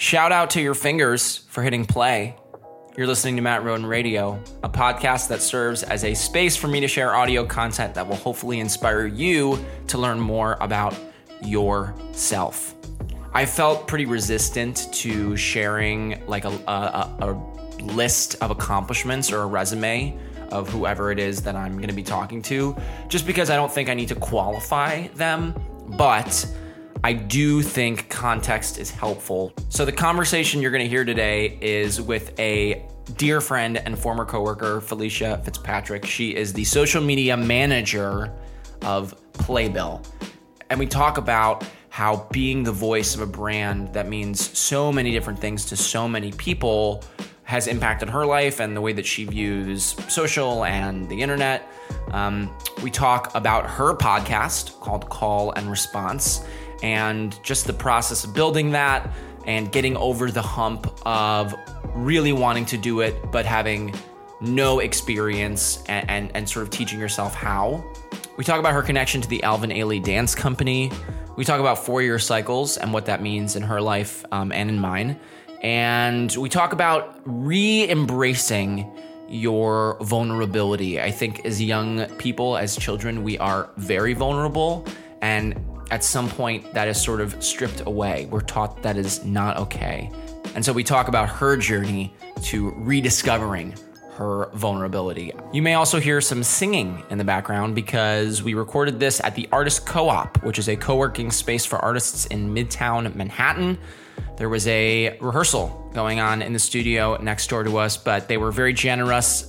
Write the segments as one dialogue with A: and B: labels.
A: Shout out to your fingers for hitting play. You're listening to Matt Roden Radio, a podcast that serves as a space for me to share audio content that will hopefully inspire you to learn more about yourself. I felt pretty resistant to sharing like a list of accomplishments or a resume of whoever it is that I'm going to be talking to, just because I don't think I need to qualify them, but I do think context is helpful. So the conversation you're going to hear today is with a dear friend and former coworker, Felicia Fitzpatrick. She is the social media manager of Playbill. And we talk about how being the voice of a brand that means so many different things to so many people has impacted her life and the way that she views social and the internet. We talk about her podcast called Call and Response and just the process of building that and getting over the hump of really wanting to do it but having no experience and sort of teaching yourself how. We talk about her connection to the Alvin Ailey Dance Company. We talk about 4-year cycles and what that means in her life and in mine. And we talk about re-embracing your vulnerability. I think as young people, as children, we are very vulnerable. And at some point, that is sort of stripped away. We're taught that is not okay. And so we talk about her journey to rediscovering her vulnerability. You may also hear some singing in the background because we recorded this at the Artist Co-op, which is a co-working space for artists in Midtown Manhattan. There was a rehearsal going on in the studio next door to us, but they were very generous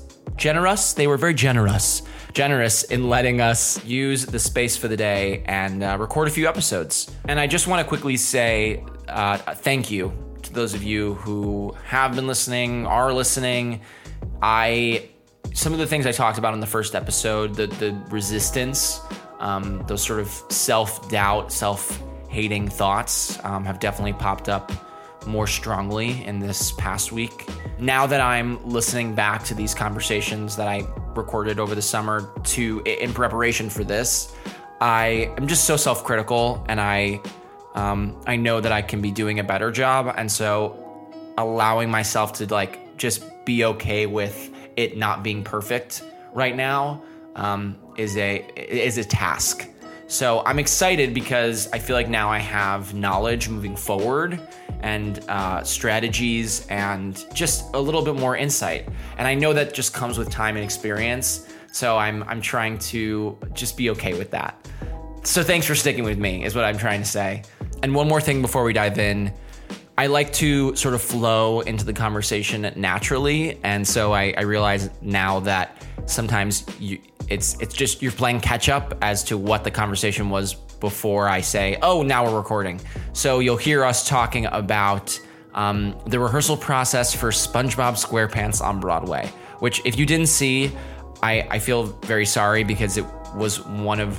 A: in letting us use the space for the day and record a few episodes. And I just want to quickly say thank you to those of you who have been listening, are listening. Some of the things I talked about in the first episode, the resistance, those sort of self-doubt, self-hating thoughts have definitely popped up more strongly in this past week. Now that I'm listening back to these conversations that I recorded over the summer in preparation for this, I am just so self-critical, and I know that I can be doing a better job. And so allowing myself to just be okay with it not being perfect right now is a task. So I'm excited because I feel like now I have knowledge moving forward and strategies and just a little bit more insight. And I know that just comes with time and experience. So I'm trying to just be okay with that. So thanks for sticking with me is what I'm trying to say. And one more thing before we dive in. I like to sort of flow into the conversation naturally. And so I realize now that sometimes it's just you're playing catch up as to what the conversation was before I say, oh, now we're recording. So you'll hear us talking about the rehearsal process for SpongeBob SquarePants on Broadway, which if you didn't see, I feel very sorry because it was one of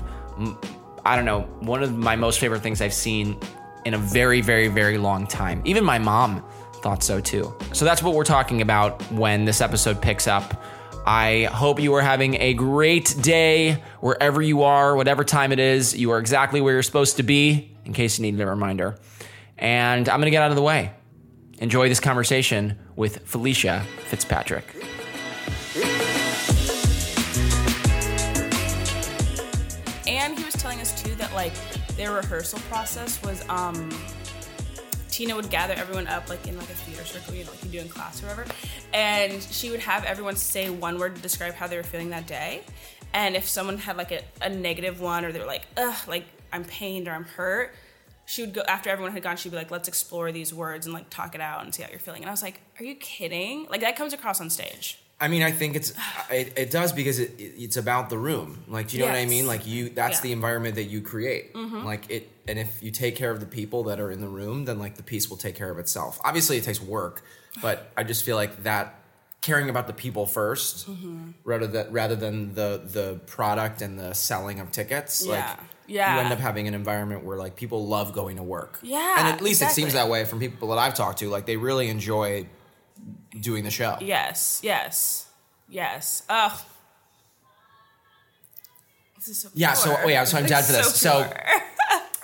A: my most favorite things I've seen in a very, very, very long time. Even my mom thought so too. So that's what we're talking about when this episode picks up. I hope you are having a great day wherever you are, whatever time it is. You are exactly where you're supposed to be, in case you need a reminder. And I'm going to get out of the way. Enjoy this conversation with Felicia Fitzpatrick.
B: And he was telling us too that their rehearsal process was Tina would gather everyone up in a theater circle, like you do in class or whatever, and she would have everyone say one word to describe how they were feeling that day. And if someone had a negative one, or they were I'm pained or I'm hurt, she would go, after everyone had gone, she'd be like, let's explore these words and talk it out and see how you're feeling. And I was like, are you kidding? That comes across on stage.
C: I mean, I think it does because it's about the room. Do you know what I mean? That's the environment that you create. Mm-hmm. And if you take care of the people that are in the room, then the piece will take care of itself. Obviously, it takes work, but I just feel like that caring about the people first, mm-hmm. rather than the product and the selling of tickets. You end up having an environment where people love going to work.
B: Yeah,
C: and at least it seems that way from people that I've talked to. They really enjoy doing the show.
B: Yes. Ugh. This is so
C: yeah.
B: pure.
C: So I'm down for this. So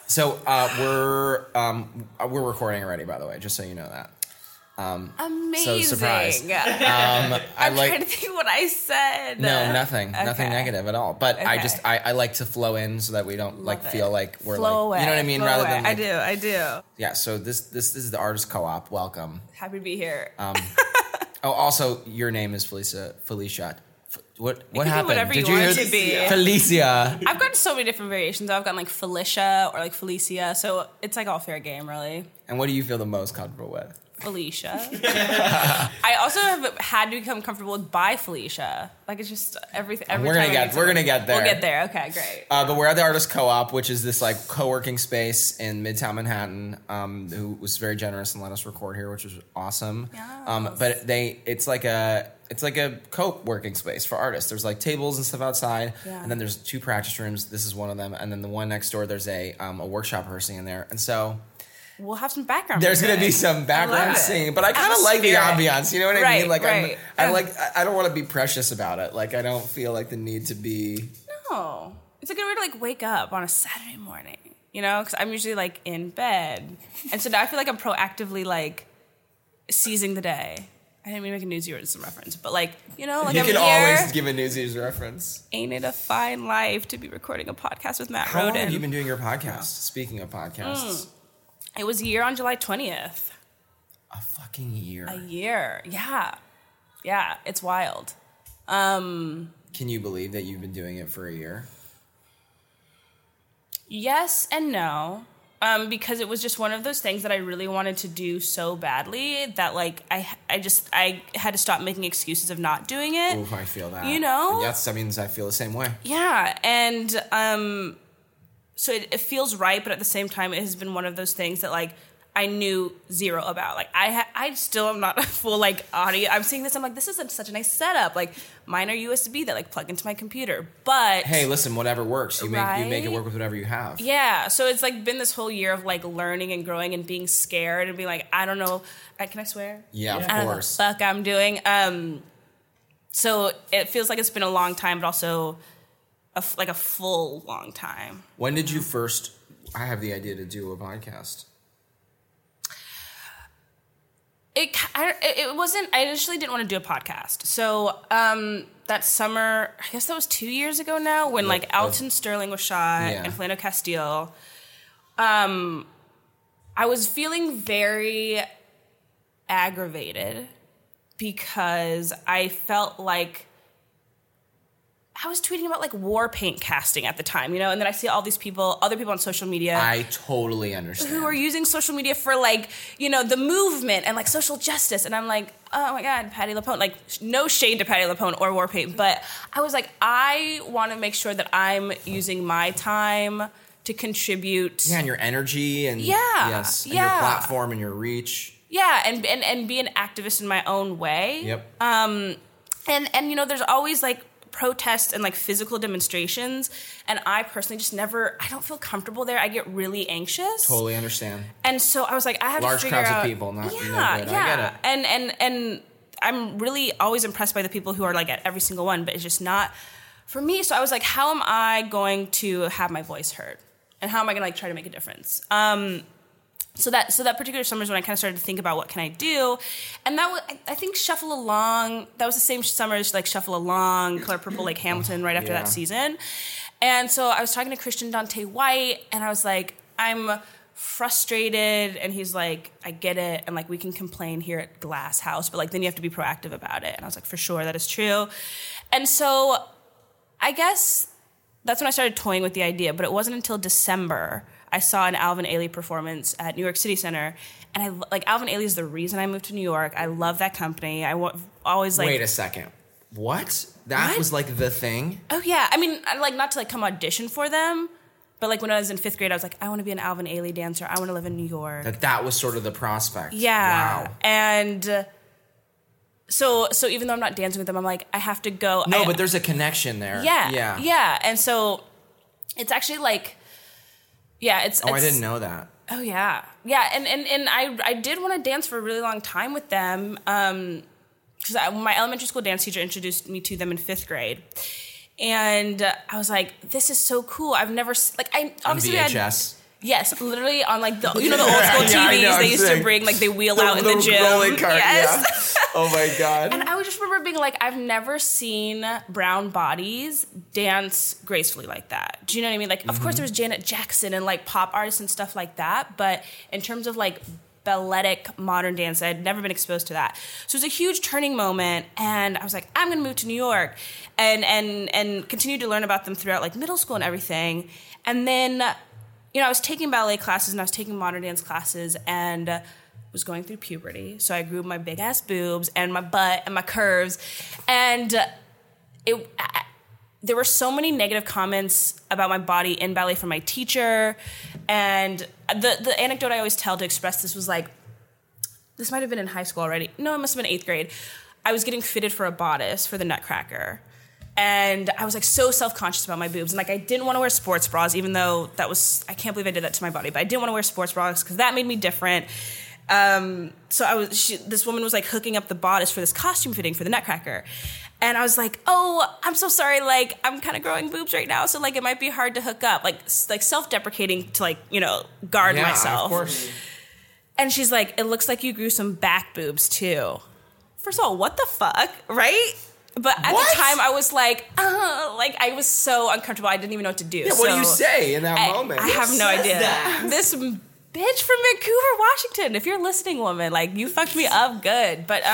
C: So we're recording already, by the way, just so you know that.
B: Amazing.
C: So surprise.
B: I'm trying to think what I said.
C: No, nothing.
B: Okay.
C: Nothing negative at all. But I
B: Okay.
C: just I like to flow in so that we don't feel like we're
B: Flow away.
C: you know what I mean?
B: Flow
C: Rather
B: away.
C: than like,
B: I do.
C: Yeah, so this is the Artist Co-op. Welcome.
B: Happy to be here.
C: Also your name is Felicia. What
B: can be
C: happened?
B: whatever
C: Did
B: you
C: you
B: want
C: hear
B: it to be.
C: Felicia?
B: I've gotten so many different variations. I've gotten like Felicia or like Felicia, so it's like all fair game, really.
C: And what do you feel the most comfortable with?
B: Felicia. I also have had to become comfortable with by Felicia. Like it's just everything.
C: We're gonna get there.
B: We'll get there. Okay, great.
C: But we're at the Artist Co-op, which is this like co-working space in Midtown Manhattan. Who was very generous and let us record here, which was awesome.
B: Yes.
C: But it's like a co-working space for artists. There's like tables and stuff outside, and then there's 2 practice rooms. This is one of them, and then the one next door there's a workshop rehearsing in there, and so.
B: We'll have some background.
C: There's going to be
B: music.
C: some background singing, but I kind of
B: Atmosphere.
C: like the ambiance. You know what I mean? Like
B: Right.
C: I don't want to be precious about it. Like I don't feel like the need to be.
B: No, it's a good way to like wake up on a Saturday morning. You know, because I'm usually like in bed, and so now I feel like I'm proactively like seizing the day. I didn't mean to make a Newsies reference, but like you know, like
C: You
B: I'm
C: can
B: here.
C: always give a Newsies reference.
B: Ain't it a fine life to be recording a podcast with Matt
C: How long
B: Roden?
C: have you been doing your podcast? Speaking of podcasts,
B: It was a year on July 20th.
C: a fucking year.
B: A year, yeah, it's wild.
C: Can you believe that you've been doing it for a year?
B: Yes and no. Because it was just one of those things that I really wanted to do so badly that like I had to stop making excuses of not doing it.
C: Oof, I feel that.
B: You know?
C: Yes, I mean I feel the same way.
B: Yeah, and so it feels right, but at the same time, it has been one of those things that like I knew zero about. Like I still am not a full like audio. I'm seeing this. I'm like, this is such a nice setup. Like mine are USB that like plug into my computer. But
C: Hey, listen, whatever works. You make
B: Right?
C: it work with whatever you have.
B: yeah, so it's like been this whole year of like learning and growing and being scared and being like, I don't know. Can I swear?
C: Yeah, of
B: I don't know what
C: course.
B: the fuck I'm doing. So it feels like it's been a long time, but also a full long time.
C: When did you first have the idea to do a podcast?
B: It wasn't. I initially didn't want to do a podcast. So that summer, I guess that was 2 years ago now, when like Alton Sterling was shot and Philando Castile. I was feeling very aggravated because I felt like I was tweeting about like war paint casting at the time, you know, and then I see all these other people on social media.
C: I totally understand.
B: Who are using social media for like, you know, the movement and like social justice. And I'm like, oh my God, Patti LuPone. Like no shade to Patti LuPone or war paint, but I was like, I want to make sure that I'm using my time to contribute.
C: Yeah, and your energy and
B: Yeah,
C: yes, and
B: yeah.
C: your platform and your reach.
B: Yeah, and be an activist in my own way.
C: Yep.
B: And you know, there's always like protests and like physical demonstrations, and I personally just never. I don't feel comfortable there. I get really anxious.
C: Totally understand.
B: And so I was like, I have
C: Large
B: to figure
C: crowds
B: out.
C: of people, not
B: yeah,
C: no good.
B: yeah.
C: I get it.
B: And I'm really always impressed by the people who are like at every single one, but it's just not for me. So I was like, how am I going to have my voice heard, and how am I going to like try to make a difference? So that particular summer is when I kind of started to think about what can I do, and that was I think Shuffle Along. That was the same summer as like Shuffle Along, Color Purple, like Hamilton, right after that season. And so I was talking to Christian Dante White, and I was like, I'm frustrated, and he's like, I get it, and like we can complain here at Glass House, but like then you have to be proactive about it. And I was like, for sure, that is true. And so I guess that's when I started toying with the idea, but it wasn't until December I saw an Alvin Ailey performance at New York City Center, and Alvin Ailey is the reason I moved to New York. I love that company. Always like.
C: Wait a second. What? That was like the thing?
B: Oh yeah. I mean, I like not to like come audition for them, but like when I was in 5th grade, I was like, I want to be an Alvin Ailey dancer. I want to live in New York.
C: That was sort of the prospect.
B: Yeah.
C: Wow.
B: And so even though I'm not dancing with them, I'm like, I have to go.
C: No, but there's a connection there.
B: Yeah. Yeah. And so it's actually like. Yeah, it's.
C: I didn't know that.
B: Oh yeah, yeah, and I did want to dance for a really long time with them, because my elementary school dance teacher introduced me to them in 5th grade, and I was like, this is so cool. I've never like I obviously
C: on VHS.
B: Yes, literally on like the the old school TVs they used to bring, like they wheel out in the gym.
C: Rolling cart,
B: yes.
C: Yeah. Oh my God.
B: And I would just remember being like, I've never seen brown bodies dance gracefully like that. Do you know what I mean? Like, of course there was Janet Jackson and like pop artists and stuff like that, but in terms of like balletic modern dance, I had never been exposed to that. So it was a huge turning moment, and I was like, I'm gonna move to New York and continue to learn about them throughout like middle school and everything. And then I was taking ballet classes and I was taking modern dance classes and was going through puberty. So I grew my big ass boobs and my butt and my curves. And there were so many negative comments about my body in ballet from my teacher. And the anecdote I always tell to express this was like, this might have been in high school already. No, it must have been 8th grade. I was getting fitted for a bodice for the Nutcracker. And I was like so self-conscious about my boobs. And like I didn't want to wear sports bras, even though I can't believe I did that to my body, but I didn't want to wear sports bras because that made me different. So this woman was like hooking up the bodice for this costume fitting for the Nutcracker. And I was like, oh, I'm so sorry. Like I'm kind of growing boobs right now. So like it might be hard to hook up, like self-deprecating to like, guard myself. Of course. And she's like, it looks like you grew some back boobs too. First of all, what the fuck? Right? But at the time, I was like I was so uncomfortable. I didn't even know what to do.
C: Yeah, what do you say in that moment?
B: I have no idea. This bitch from Vancouver, Washington. If you're listening, woman, like you fucked me up good. But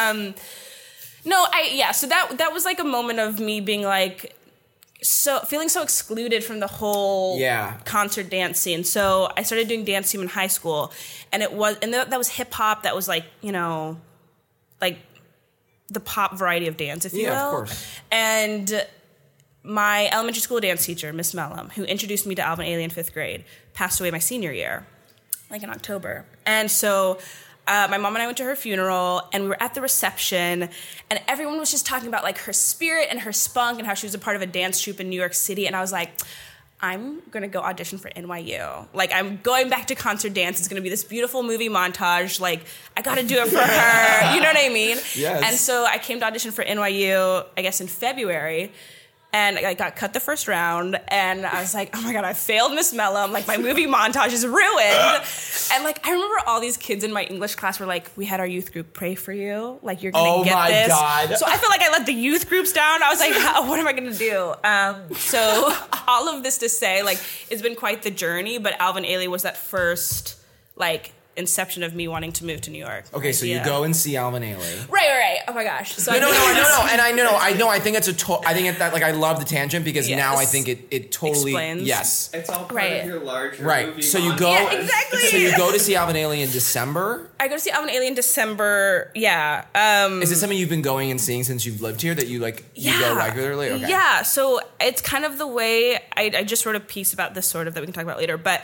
B: so that was like a moment of me being like feeling so excluded from the whole concert dance scene. So I started doing dance team in high school, and that was hip hop. That was like like the pop variety of dance, if you will. Yeah, of course. And my elementary school dance teacher, Miss Mellum, who introduced me to Alvin Ailey in 5th grade, passed away my senior year, like in October. And so my mom and I went to her funeral, and we were at the reception, and everyone was just talking about like her spirit and her spunk and how she was a part of a dance troupe in New York City. And I was like, I'm going to go audition for NYU. Like, I'm going back to concert dance. It's going to be this beautiful movie montage. Like, I got to do it for her. You know what I mean? Yes. And so I came to audition for NYU, I guess, in February. And I got cut the first round, and I was like, oh my God, I failed Miss Mellum. Like, my movie montage is ruined. And, like, I remember all these kids in my English class were like, we had our youth group pray for you. Like, you're going to get this. Oh, my God. So I feel like I let the youth groups down. I was like, what am I going to do? So all of this to say, like, it's been quite the journey, but Alvin Ailey was that first, like, inception of me wanting to move to New York.
C: Okay, so you go and see Alvin Ailey.
B: Right. Oh my gosh. So
C: no. And I think it's I love the tangent because now I think it totally
B: explains.
C: Yes.
D: It's all part of your larger movie.
C: So you go
B: exactly.
C: So you go to see Alvin Ailey in December?
B: I go to see Alvin Ailey in December. Yeah.
C: Is this something you've been going and seeing since you've lived here that you you go regularly? Okay.
B: Yeah. So it's kind of the way I just wrote a piece about this sort of that we can talk about later, but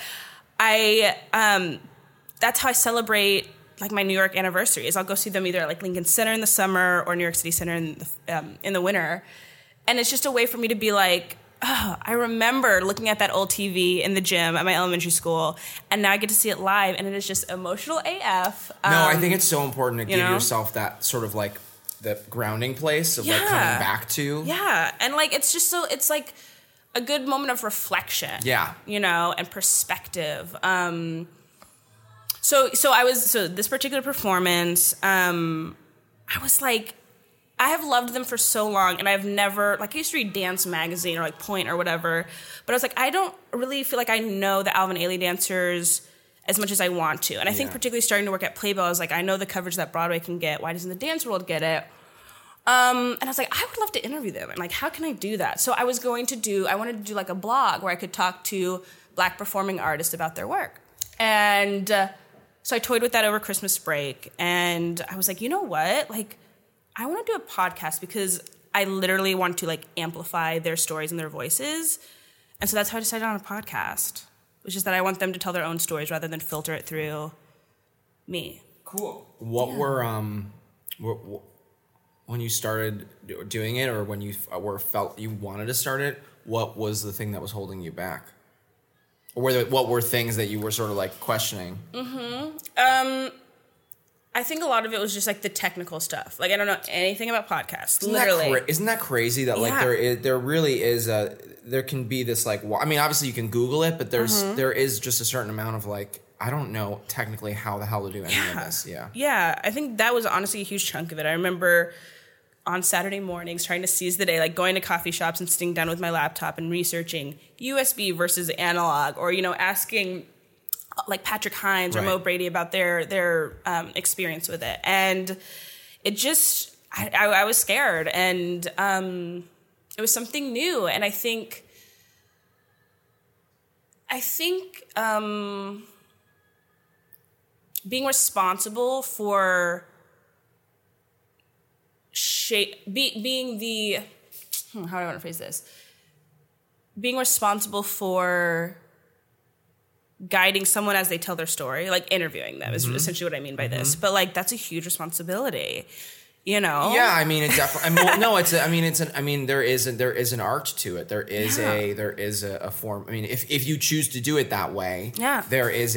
B: that's how I celebrate like my New York anniversaries. I'll go see them either at like Lincoln Center in the summer or New York City Center in the winter. And it's just a way for me to be like, oh, I remember looking at that old TV in the gym at my elementary school, and now I get to see it live, and it is just emotional AF.
C: I think it's so important to give yourself that sort of like the grounding place of like coming back to.
B: Yeah. And like, it's just it's like a good moment of reflection.
C: Yeah.
B: And perspective. So this particular performance, I was like, I have loved them for so long, and I've never, like, I used to read Dance Magazine or like Point or whatever, but I was like, I don't really feel like I know the Alvin Ailey dancers as much as I want to. And I think particularly starting to work at Playbill, I was like, I know the coverage that Broadway can get. Why doesn't the dance world get it? And I was like, I would love to interview them. And like, how can I do that? So I wanted to do like a blog where I could talk to Black performing artists about their work. And so I toyed with that over Christmas break, and I was like, you know what? Like, I want to do a podcast because I literally want to, like, amplify their stories and their voices. And so that's how I decided on a podcast, which is that I want them to tell their own stories rather than filter it through me.
C: Cool. What were, when you started doing it, or when you felt you wanted to start it, what was the thing that was holding you back? Or what were things that you were sort of like questioning?
B: Mm-hmm. I think a lot of it was just like the technical stuff. Like I don't know anything about podcasts.
C: Isn't that crazy that like there really is there can be this like, I mean, obviously you can Google it, but there is just a certain amount of like, I don't know technically how the hell to do any of this. Yeah.
B: Yeah. I think that was honestly a huge chunk of it. I remember on Saturday mornings trying to seize the day, like going to coffee shops and sitting down with my laptop and researching USB versus analog, or, you know, asking like Patrick Hines or Mo Brady about their experience with it. And it just, I was scared, and it was something new. And I think being responsible for being the, how do I want to phrase this? Being responsible for guiding someone as they tell their story, like interviewing them is essentially what I mean by this. But like, that's a huge responsibility, you know?
C: Yeah, I mean, it definitely. There is an art to it. There is a form. I mean, if you choose to do it that way, there is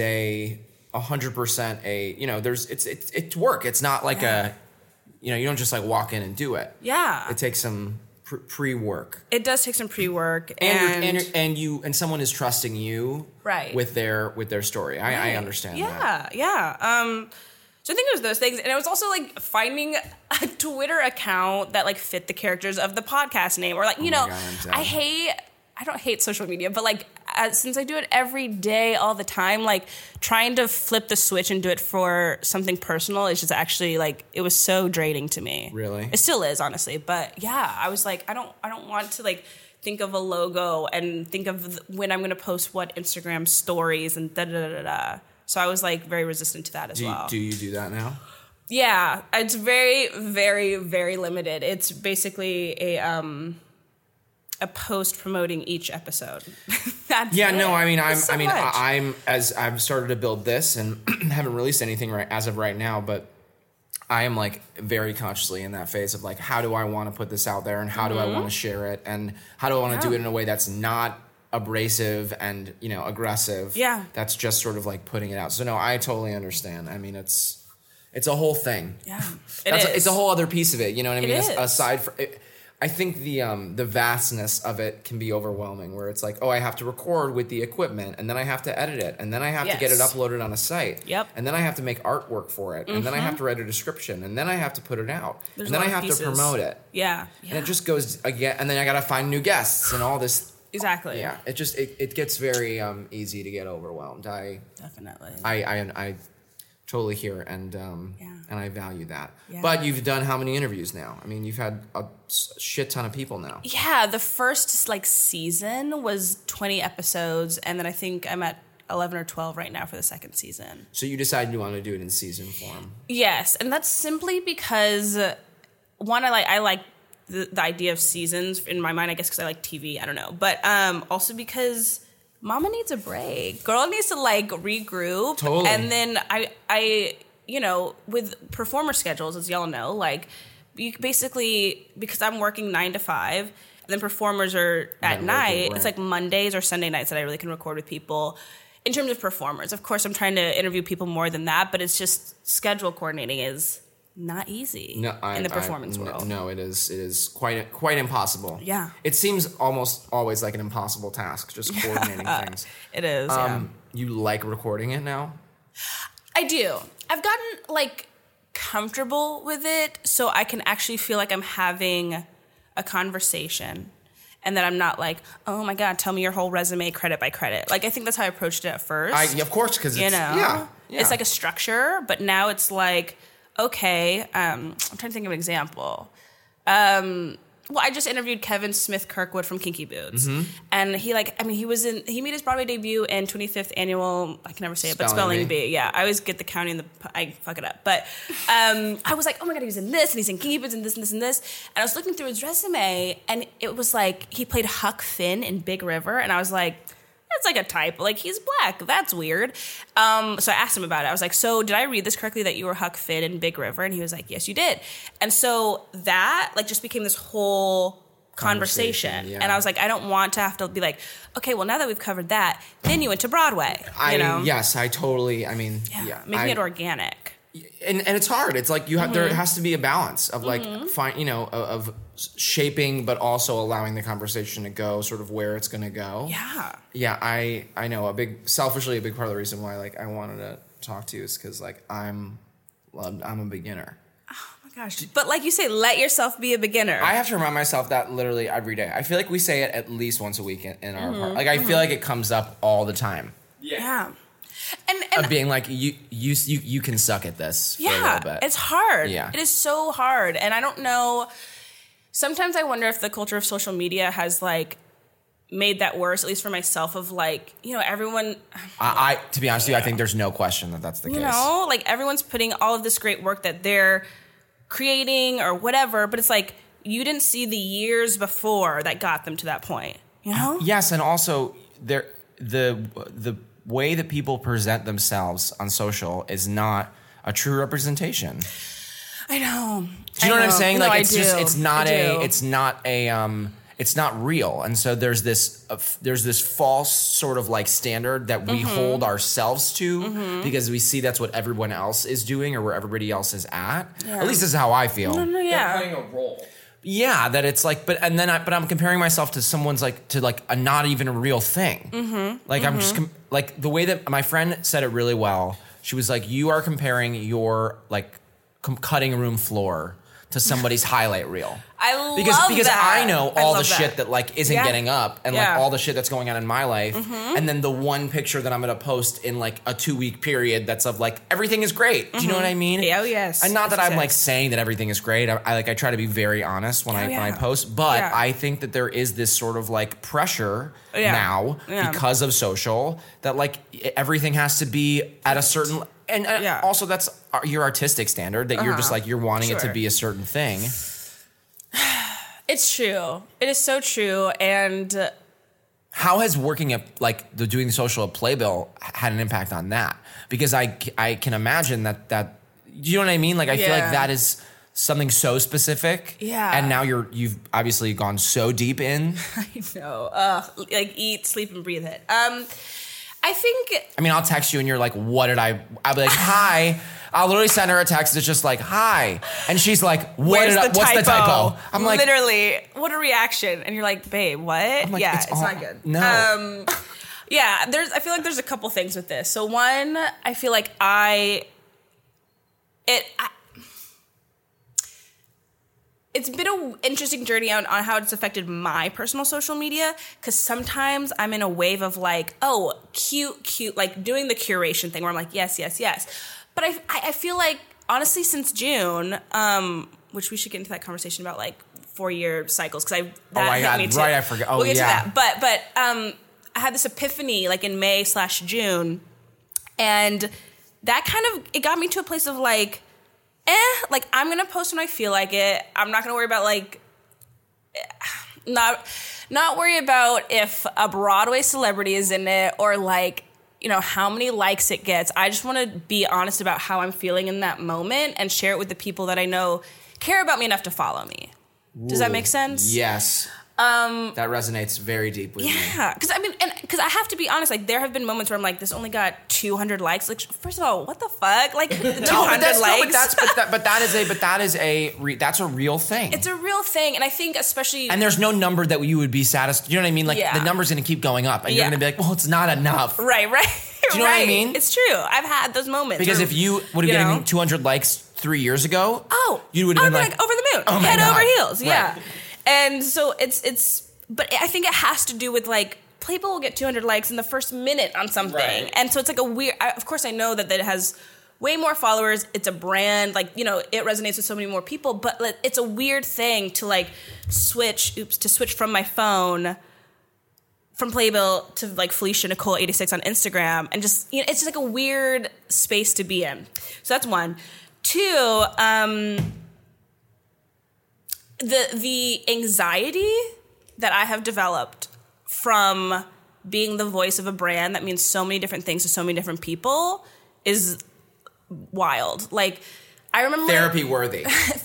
C: 100% you know, it's work. It's not like you know, you don't just like walk in and do it.
B: Yeah,
C: it takes some pre-work.
B: It does take some pre-work,
C: and someone is trusting you, with their story. I understand that.
B: Yeah. So I think it was those things, and it was also like finding a Twitter account that like fit the characters of the podcast name, or like, you know, I don't hate social media, but like since I do it every day, all the time, like trying to flip the switch and do it for something personal is just actually like, it was so draining to me.
C: Really?
B: It still is, honestly. But yeah, I was like, I don't want to like think of a logo and think of when I'm going to post what Instagram stories and da-da-da-da-da. So I was like very resistant to that as well.
C: Do you do that now?
B: Yeah, it's very, very, very limited. It's basically a post promoting each episode. I've started to build this and
C: haven't released anything as of right now, but I am like very consciously in that phase of like, how do I want to put this out there, and how do I want to share it, and how do I want to do it in a way that's not abrasive and, you know, aggressive.
B: Yeah.
C: That's just sort of like putting it out. So no, I totally understand. I mean, it's a whole thing.
B: Yeah.
C: It's a whole other piece of it. You know what I mean?
B: Aside
C: from it, I think the vastness of it can be overwhelming, where it's like, oh, I have to record with the equipment, and then I have to edit it, and then I have to get it uploaded on a site.
B: Yep.
C: And then I have to make artwork for it, and then I have to write a description, and then I have to put it out,
B: There's
C: and then I have to promote it.
B: Yeah.
C: And it just goes again, and then I got to find new guests and all this.
B: Exactly.
C: Yeah. It just it gets very easy to get overwhelmed.
B: Definitely.
C: I totally hear and I value that.
B: Yeah.
C: But you've done how many interviews now? I mean, you've had a shit ton of people now.
B: Yeah, the first like season was 20 episodes, and then I think I'm at 11 or 12 right now for the second season.
C: So you decided you want to do it in season form.
B: Yes, and that's simply because one, I like the idea of seasons in my mind, I guess because I like TV, I don't know. But also because mama needs a break. Girl needs to like regroup.
C: Totally.
B: And then I you know, with performer schedules, as y'all know, like you basically, because I'm working 9 to 5, and then performers are at night, it's like Mondays or Sunday nights that I really can record with people. In terms of performers, of course, I'm trying to interview people more than that, but it's just schedule coordinating is not easy in the performance world.
C: No, it is quite impossible.
B: Yeah.
C: It seems almost always like an impossible task, just coordinating things.
B: It is,
C: You like recording it now?
B: I do. I've gotten, like, comfortable with it, so I can actually feel like I'm having a conversation, and that I'm not like, oh my God, tell me your whole resume credit by credit. Like, I think that's how I approached it at first.
C: Of course, because it's,
B: it's like a structure, but now it's like, okay, I'm trying to think of an example. Well, I just interviewed Kevin Smith Kirkwood from Kinky Boots. And he made his Broadway debut in 25th annual, I can never say it, but Spelling Bee. Yeah, I always get the counting, I fuck it up. But I was like, oh my God, he's in this, and he's in Kinky Boots, and this, and this, and this. And I was looking through his resume, and it was like, he played Huck Finn in Big River, and I was like, that's like a typo. Like, he's black. That's weird. So I asked him about it. I was like, so did I read this correctly that you were Huck Finn in Big River? And he was like, yes, you did. And so that, like, just became this whole conversation. Yeah. And I was like, I don't want to have to be like, okay, well, now that we've covered that, then you went to Broadway. You know?
C: Yes, I totally,
B: making it organic.
C: And it's hard. It's like you have there has to be a balance of like of shaping, but also allowing the conversation to go sort of where it's going to go. Yeah. I know a big part of the reason why like I wanted to talk to you is because like I'm a beginner.
B: Oh my gosh! But like you say, let yourself be a beginner.
C: I have to remind myself that literally every day. I feel like we say it at least once a week in our apartment. Like I feel like it comes up all the time.
B: Yeah. And
C: of being like you can suck at this for a little bit.
B: It's hard.
C: Yeah.
B: It is so hard. And I don't know, sometimes I wonder if the culture of social media has like made that worse, at least for myself, of like, everyone.
C: I to be honest with you, I think there's no question that that's the case.
B: Like everyone's putting all of this great work that they're creating or whatever, but it's like you didn't see the years before that got them to that point,
C: Yes, and also the way that people present themselves on social is not a true representation.
B: I know.
C: Do you know what I'm saying?
B: No,
C: like it's not real. And so there's this false sort of like standard that we hold ourselves to because we see that's what everyone else is doing or where everybody else is at. Yeah. At least this is how I feel.
D: They're playing a role.
C: Yeah, that it's like, but I'm comparing myself to someone's like to like a not even a real thing. Like I'm just like the way that my friend said it really well. She was like, you are comparing your like cutting room floor to somebody's highlight reel. Because
B: that.
C: I know all the shit that like isn't getting up and like all the shit that's going on in my life, and then the one picture that I'm gonna post in like a 2-week period that's of like everything is great. Do you know what I mean?
B: Yeah, yes.
C: And not that I'm like saying that everything is great. I try to be very honest when I post, but I think that there is this sort of like pressure now because of social that like everything has to be at a certain. And also that's your artistic standard that you're just like, you're wanting it to be a certain thing.
B: It's true. It is so true. And
C: how has working at like doing the social at Playbill had an impact on that? Because I can imagine that, you know what I mean? Like, I feel like that is something so specific.
B: Yeah.
C: And now you've obviously gone so deep in.
B: I know. Like eat, sleep, and breathe it. I
C: mean, I'll text you and you're like, I'll be like, hi. I'll literally send her a text that's just like, hi. And she's like, what's the typo? I'm like,
B: literally, what a reaction. And you're like, babe, what?
C: I'm like,
B: it's not good.
C: No.
B: I feel like there's a couple things with this. So one, I feel like it's been an interesting journey on how it's affected my personal social media, because sometimes I'm in a wave of like, oh, cute, like doing the curation thing where I'm like, yes. But I feel like, honestly, since June, which we should get into that conversation about like 4-year cycles, because hit me too.
C: Right, I forgot. Oh,
B: we'll get to that. But I had this epiphany like in May/June, and that kind of, it got me to a place of like, like I'm gonna post when I feel like it. I'm not gonna worry about like, not worry about if a Broadway celebrity is in it or like, how many likes it gets. I just want to be honest about how I'm feeling in that moment and share it with the people that I know care about me enough to follow me. Does that make sense?
C: Yes. That resonates very deeply with me.
B: Yeah, because I have to be honest. Like, there have been moments where I'm like, this only got 200 likes. Like, first of all, what the fuck? Like, 200 likes.
C: That's a real thing.
B: It's a real thing, and I think especially.
C: And there's no number that you would be satisfied. You know what I mean? Like, the number's going to keep going up, and you're going to be like, well, it's not enough.
B: Right.
C: Do you know what I mean?
B: It's true. I've had those moments.
C: Because if you would have given 200 likes 3 years ago,
B: you would have been like over the moon, head over heels. Yeah. Right. And so but I think it has to do with like, Playbill will get 200 likes in the first minute on something. Right. And so it's like of course I know that it has way more followers. It's a brand, like, it resonates with so many more people, but like, it's a weird thing to like switch from my phone from Playbill to like Felicia Nicole 86 on Instagram. And just, it's just like a weird space to be in. So that's one. Two, the anxiety that I have developed from being the voice of a brand that means so many different things to so many different people is wild. Like, I remember
C: therapy worthy.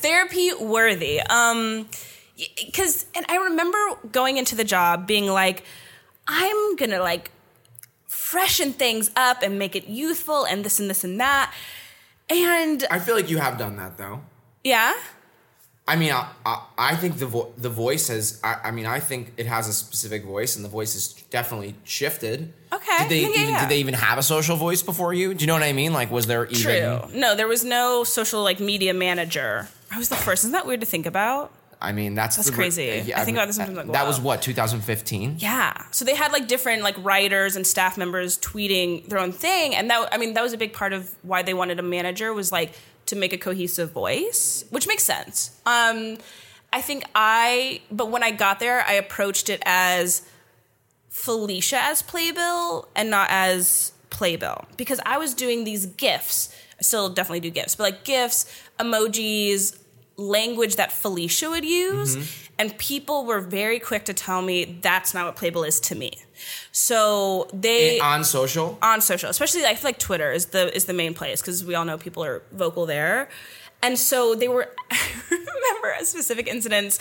B: Because I remember going into the job being like, I'm gonna like freshen things up and make it youthful and this and this and that. And
C: I feel like you have done that though.
B: Yeah.
C: I mean, I think the voice has. I think it has a specific voice, and the voice has definitely shifted.
B: Okay.
C: Did they even have a social voice before you? Do you know what I mean? Like, was there even?
B: True. No, there was no social like media manager. I was the first. Isn't that weird to think about?
C: I mean, that's
B: crazy.
C: Yeah,
B: I think about this sometimes. Like, wow.
C: That was what, 2015?
B: Yeah. So they had like different like writers and staff members tweeting their own thing, and that was a big part of why they wanted a manager, was like to make a cohesive voice, which makes sense. But when I got there, I approached it as Felicia as Playbill and not as Playbill, because I was doing these GIFs. I still definitely do GIFs, but like GIFs, emojis, language that Felicia would use, and people were very quick to tell me that's not what Playbill is to me. So they
C: on social,
B: especially I feel like Twitter is the main place, because we all know people are vocal there, and so they were. I remember a specific incident.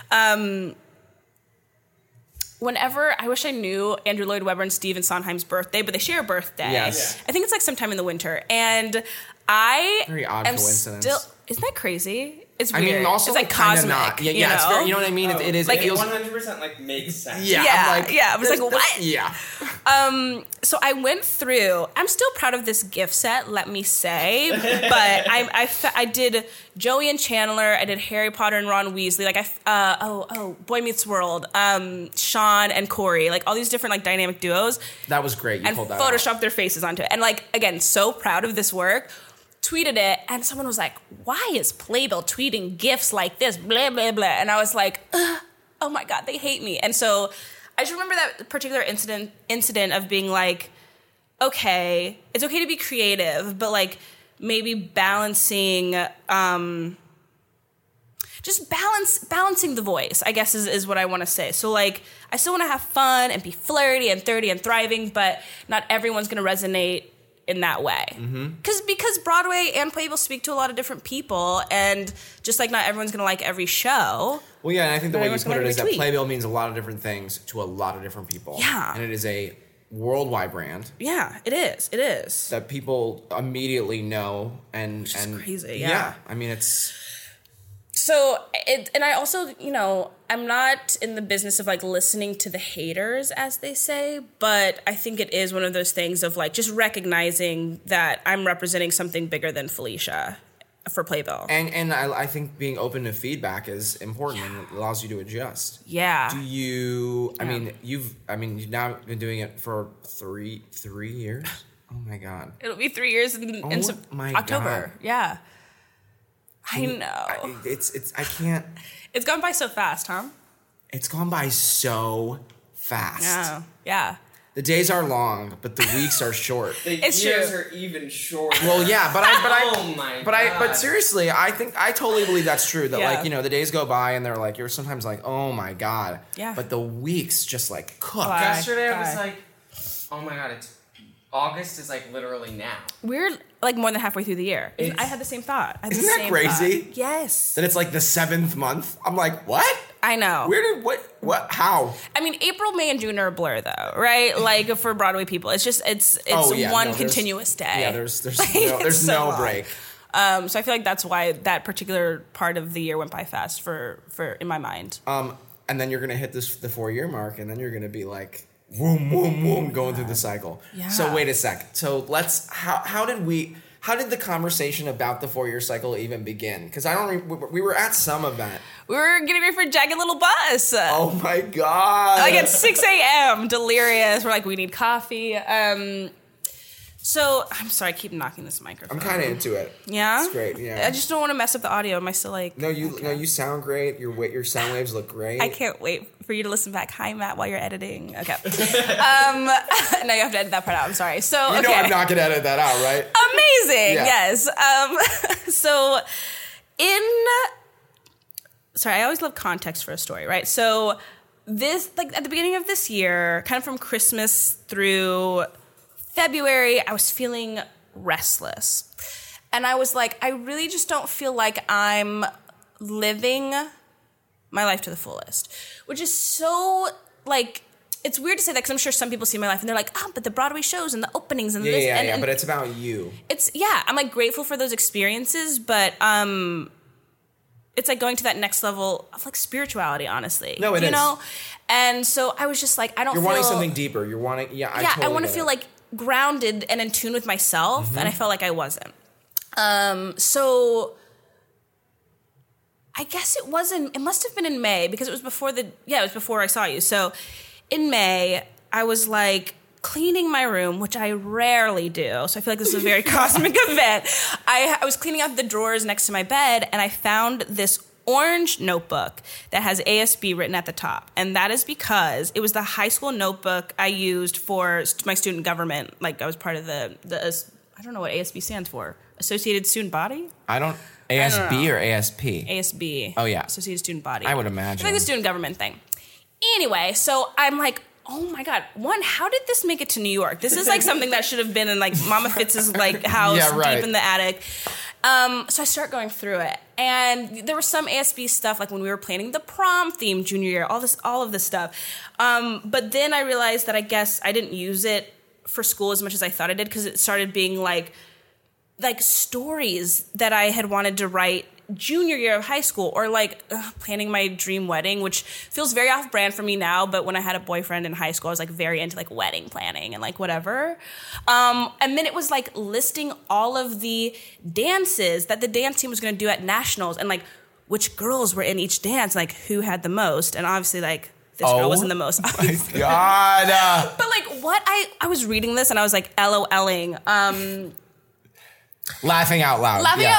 B: Whenever I wish I knew Andrew Lloyd Webber and Stephen Sondheim's birthday, but they share a birthday.
C: Yes.
B: I think it's like sometime in the winter, and I
C: very odd coincidence.
B: Isn't that crazy? It's weird.
C: I mean, also
B: it's like cosmic.
C: Not. Yeah,
B: you know?
C: It's very, you know what I mean? It is.
D: Like,
C: it feels
D: 100% like makes sense.
B: Yeah. I was like, what?
C: Yeah.
B: So I went through. I'm still proud of this gift set, let me say. But I did Joey and Chandler. I did Harry Potter and Ron Weasley. Like Boy Meets World. Sean and Corey. Like all these different like dynamic duos.
C: That was great. You pulled that out.
B: And photoshopped their faces onto it. And like again, so proud of this work. Tweeted it, and someone was like, why is Playbill tweeting GIFs like this? Blah, blah, blah. And I was like, oh my God, they hate me. And so I just remember that particular incident of being like, okay, it's okay to be creative, but like maybe balancing, just balancing the voice, I guess is what I want to say. So like, I still want to have fun and be flirty and 30 and thriving, but not everyone's going to resonate in that way. Because Broadway and Playbill speak to a lot of different people, and just like not everyone's gonna like every show.
C: Well, yeah, and I think the way you put it is that Playbill means a lot of different things to a lot of different people.
B: Yeah.
C: And it is a worldwide brand.
B: Yeah, it is. It is.
C: That people immediately know and
B: crazy, yeah.
C: I mean, it's
B: so and I also, I'm not in the business of like listening to the haters, as they say, but I think it is one of those things of like just recognizing that I'm representing something bigger than Felicia for Playbill.
C: And I think being open to feedback is important, and it allows you to adjust.
B: Yeah.
C: Do you? I mean, you've now been doing it for three years. Oh my God.
B: It'll be 3 years in October. God. Yeah. I know.
C: I can't.
B: It's gone by so fast, huh?
C: It's gone by so fast.
B: Yeah.
C: The days are long, but the weeks are short.
D: The years are even shorter.
C: Well, yeah,
D: but
C: seriously, I think I totally believe that's true. That the days go by and they're like, you're sometimes like, oh my God.
B: Yeah.
C: But the weeks just like cook.
D: Yesterday I was like, oh my God, August is like literally now.
B: We're like more than halfway through the year. I had the same thought.
C: Isn't that crazy?
B: Thought. Yes.
C: That it's like the 7th month. I'm like, what?
B: I know.
C: What? How?
B: I mean, April, May, and June are a blur, though, right? Like for Broadway people, it's just it's one continuous day.
C: Yeah, there's no break.
B: So I feel like that's why that particular part of the year went by fast for in my mind.
C: And then you're gonna hit the 4-year mark, and then you're gonna be like, boom, boom, boom, going through the cycle.
B: Yeah.
C: So wait a sec. So how did the conversation about the 4-year cycle even begin? Because we were at some event.
B: We were getting ready for Jagged Little Bus.
C: Oh my God.
B: Like at 6 a.m., delirious. We're like, we need coffee. So, I'm sorry, I keep knocking this microphone.
C: I'm kind of into it.
B: Yeah?
C: It's great, yeah.
B: I just don't want to mess up the audio. Am I still like...
C: No, you sound great. Your sound waves look great.
B: I can't wait for you to listen back. Hi, Matt, while you're editing. Okay. Now you have to edit that part out. I'm sorry. So,
C: You know I'm not going to edit that out, right?
B: Amazing. Yeah. Yes. Sorry, I always love context for a story, right? So, this, like, at the beginning of this year, kind of from Christmas through February, I was feeling restless. And I was like, I really just don't feel like I'm living my life to the fullest. Which is so, like, it's weird to say that because I'm sure some people see my life and they're like, oh, but the Broadway shows and the openings and this.
C: Yeah, but it's about you.
B: I'm like grateful for those experiences, but it's like going to that next level of like spirituality, honestly.
C: No, it is.
B: You know? And so I was just like, I don't
C: You're
B: feel...
C: wanting something deeper. You're wanting... Yeah, I totally
B: I want to
C: get
B: feel
C: it.
B: like grounded and in tune with myself, and I felt like I wasn't. So I guess it must have been in May because it was before I saw you. So in May, I was like cleaning my room, which I rarely do. So I feel like this is a very cosmic event. I was cleaning out the drawers next to my bed, and I found this orange notebook that has ASB written at the top. And that is because it was the high school notebook I used for my student government. Like I was part of the I don't know what ASB stands for. Associated Student Body?
C: ASB or ASP?
B: ASB.
C: Oh, yeah.
B: Associated Student Body.
C: I would imagine.
B: It's like the student government thing. Anyway, so I'm like, oh my God. One, how did this make it to New York? This is like something that should have been in like Mama Fitz's like house deep in the attic. So I start going through it. And there was some ASB stuff like when we were planning the prom theme junior year, all of this stuff. But then I realized that I guess I didn't use it for school as much as I thought I did because it started being like stories that I had wanted to write junior year of high school, or like planning my dream wedding, which feels very off brand for me now. But when I had a boyfriend in high school, I was like very into like wedding planning and like whatever. And then it was like listing all of the dances that the dance team was going to do at nationals and like which girls were in each dance, like who had the most. And obviously like this girl wasn't the most.
C: My God.
B: But like what I was reading this and I was like LOLing.
C: Laughing out loud.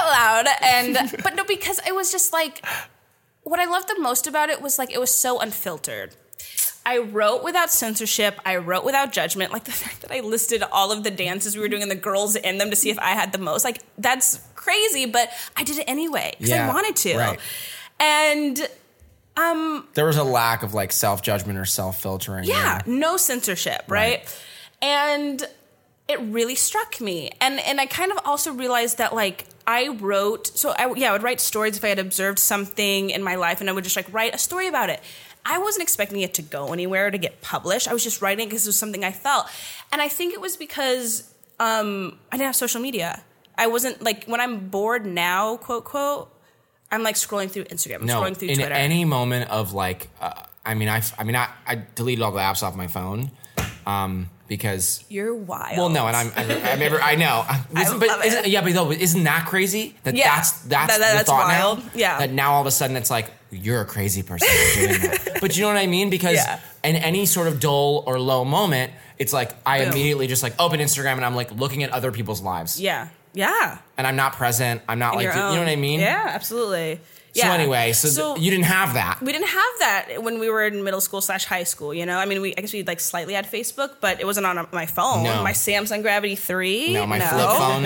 B: But no, because it was just like, what I loved the most about it was like, it was so unfiltered. I wrote without censorship. I wrote without judgment. Like the fact that I listed all of the dances we were doing and the girls in them to see if I had the most, like that's crazy, but I did it anyway because I wanted to.
C: Right.
B: And
C: there was a lack of like self-judgment or self-filtering.
B: Yeah, no censorship, right? And it really struck me. And I kind of also realized that, like, I would write stories if I had observed something in my life, and I would just, like, write a story about it. I wasn't expecting it to go anywhere, to get published. I was just writing because it was something I felt. And I think it was because I didn't have social media. I wasn't, like, when I'm bored now, quote, quote, I'm, like, scrolling through Instagram. I'm scrolling through Twitter.
C: In any moment of, like, I deleted all the apps off my phone. Because
B: you're wild.
C: Well, no, and I know. But isn't that crazy? That's the thought wild. Now.
B: Yeah.
C: That now all of a sudden it's like you're a crazy person for doing that. But you know what I mean? Because in any sort of dull or low moment, it's like I immediately just like open Instagram and I'm like looking at other people's lives.
B: Yeah. Yeah.
C: And I'm not present. I'm not like, you know what I mean?
B: Yeah, absolutely.
C: Yeah. So anyway, you didn't have that.
B: We didn't have that when we were in middle school / high school, you know? I mean, I guess we like slightly had Facebook, but it wasn't on my phone.
C: No.
B: My Samsung Gravity 3.
C: No, my flip phone.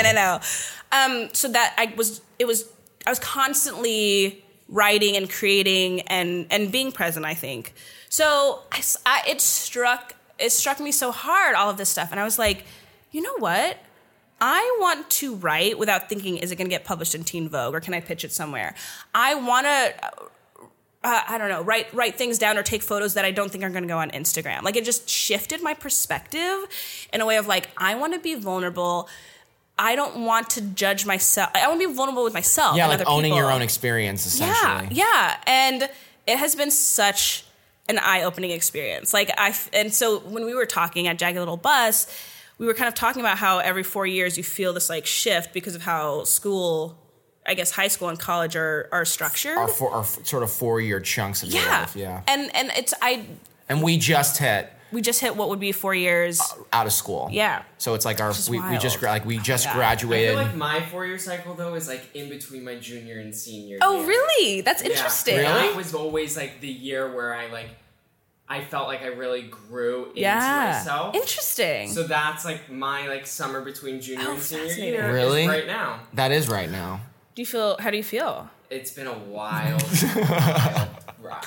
B: No. So that I was constantly writing and creating and being present, I think. So it struck me so hard, all of this stuff. And I was like, you know what? I want to write without thinking, is it going to get published in Teen Vogue or can I pitch it somewhere? I want to, write things down or take photos that I don't think are going to go on Instagram. Like it just shifted my perspective in a way of like, I want to be vulnerable. I don't want to judge myself. I want to be vulnerable with myself.
C: Yeah,
B: and
C: like owning your own experience, essentially.
B: Yeah. And it has been such an eye-opening experience. And so when we were talking at Jagged Little Bus, we were kind of talking about how every 4 years you feel this like shift because of how school, I guess high school and college are structured.
C: Are sort of 4-year chunks of your life, yeah.
B: And
C: we just hit
B: what would be 4 years
C: out of school.
B: Yeah.
C: So it's like we just graduated.
D: I feel like my 4-year cycle though is like in between my junior and senior year.
B: Oh, really? That's interesting.
C: Really?
D: That was always like the year where I felt like I really grew into myself.
B: Interesting.
D: So that's like my summer between junior and senior year.
C: Really?
D: Is right now.
C: That is right now.
B: How do you feel?
D: It's been a wild ride.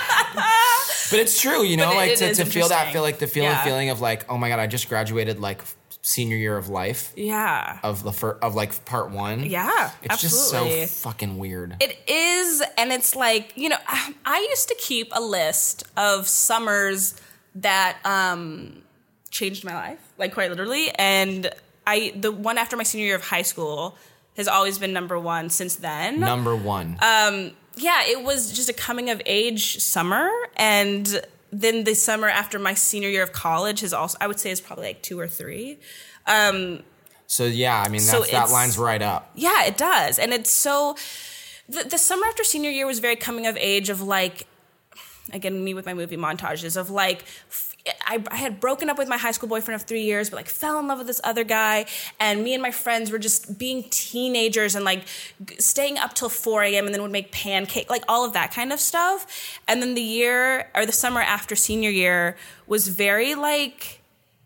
C: But it's true, you know, like to feel the feeling of like, oh my God, I just graduated like senior year of life.
B: Yeah.
C: Of part 1.
B: Yeah.
C: It's
B: absolutely.
C: just so fucking weird.
B: It is, and it's like, you know, I used to keep a list of summers that changed my life, like quite literally. And the one after my senior year of high school has always been number one since then.
C: Number one.
B: Yeah, it was just a coming of age summer. And then the summer after my senior year of college has also, I would say, is probably like 2 or 3.
C: So yeah, I mean, that lines right up.
B: Yeah, it does. And it's so, the summer after senior year was very coming of age of like, again, me with my movie montages of like, I had broken up with my high school boyfriend of 3 years, but like fell in love with this other guy. And me and my friends were just being teenagers and like staying up till 4 a.m. and then would make pancake, like all of that kind of stuff. And then the summer after senior year was very like,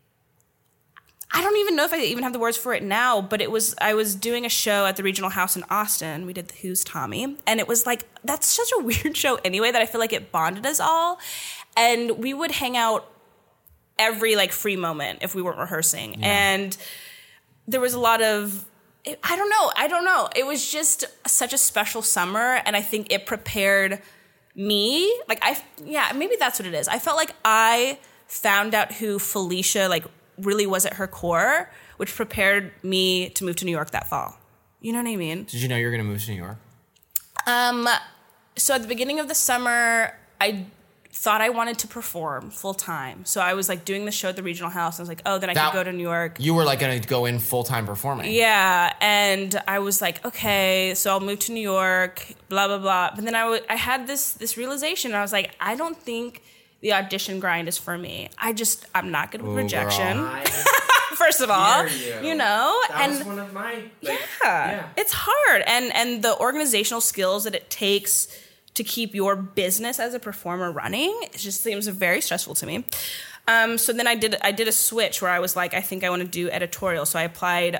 B: I don't even know if I even have the words for it now, but I was doing a show at the Regional House in Austin. We did the Who's Tommy. And it was like, that's such a weird show anyway that I feel like it bonded us all. And we would hang out every like free moment if we weren't rehearsing. Yeah. And there was a lot of, I don't know. It was just such a special summer. And I think it prepared me. Like maybe that's what it is. I felt like I found out who Felicia like really was at her core, which prepared me to move to New York that fall. You know what I mean?
C: Did you know you were going to move to New York?
B: So at the beginning of the summer, I thought I wanted to perform full time. So I was like doing the show at the Regional House. I was like, oh, then I could go to New York.
C: You were like going to go in full time performing.
B: Yeah. And I was like, okay, so I'll move to New York, blah, blah, blah. But then I had this realization. I was like, I don't think the audition grind is for me. I'm not good with rejection. First of all, you know,
D: that was one of my, like,
B: yeah, it's hard. And the organizational skills that it takes to keep your business as a performer running, it just seems very stressful to me. So then I did a switch where I was like, I think I want to do editorial. So I applied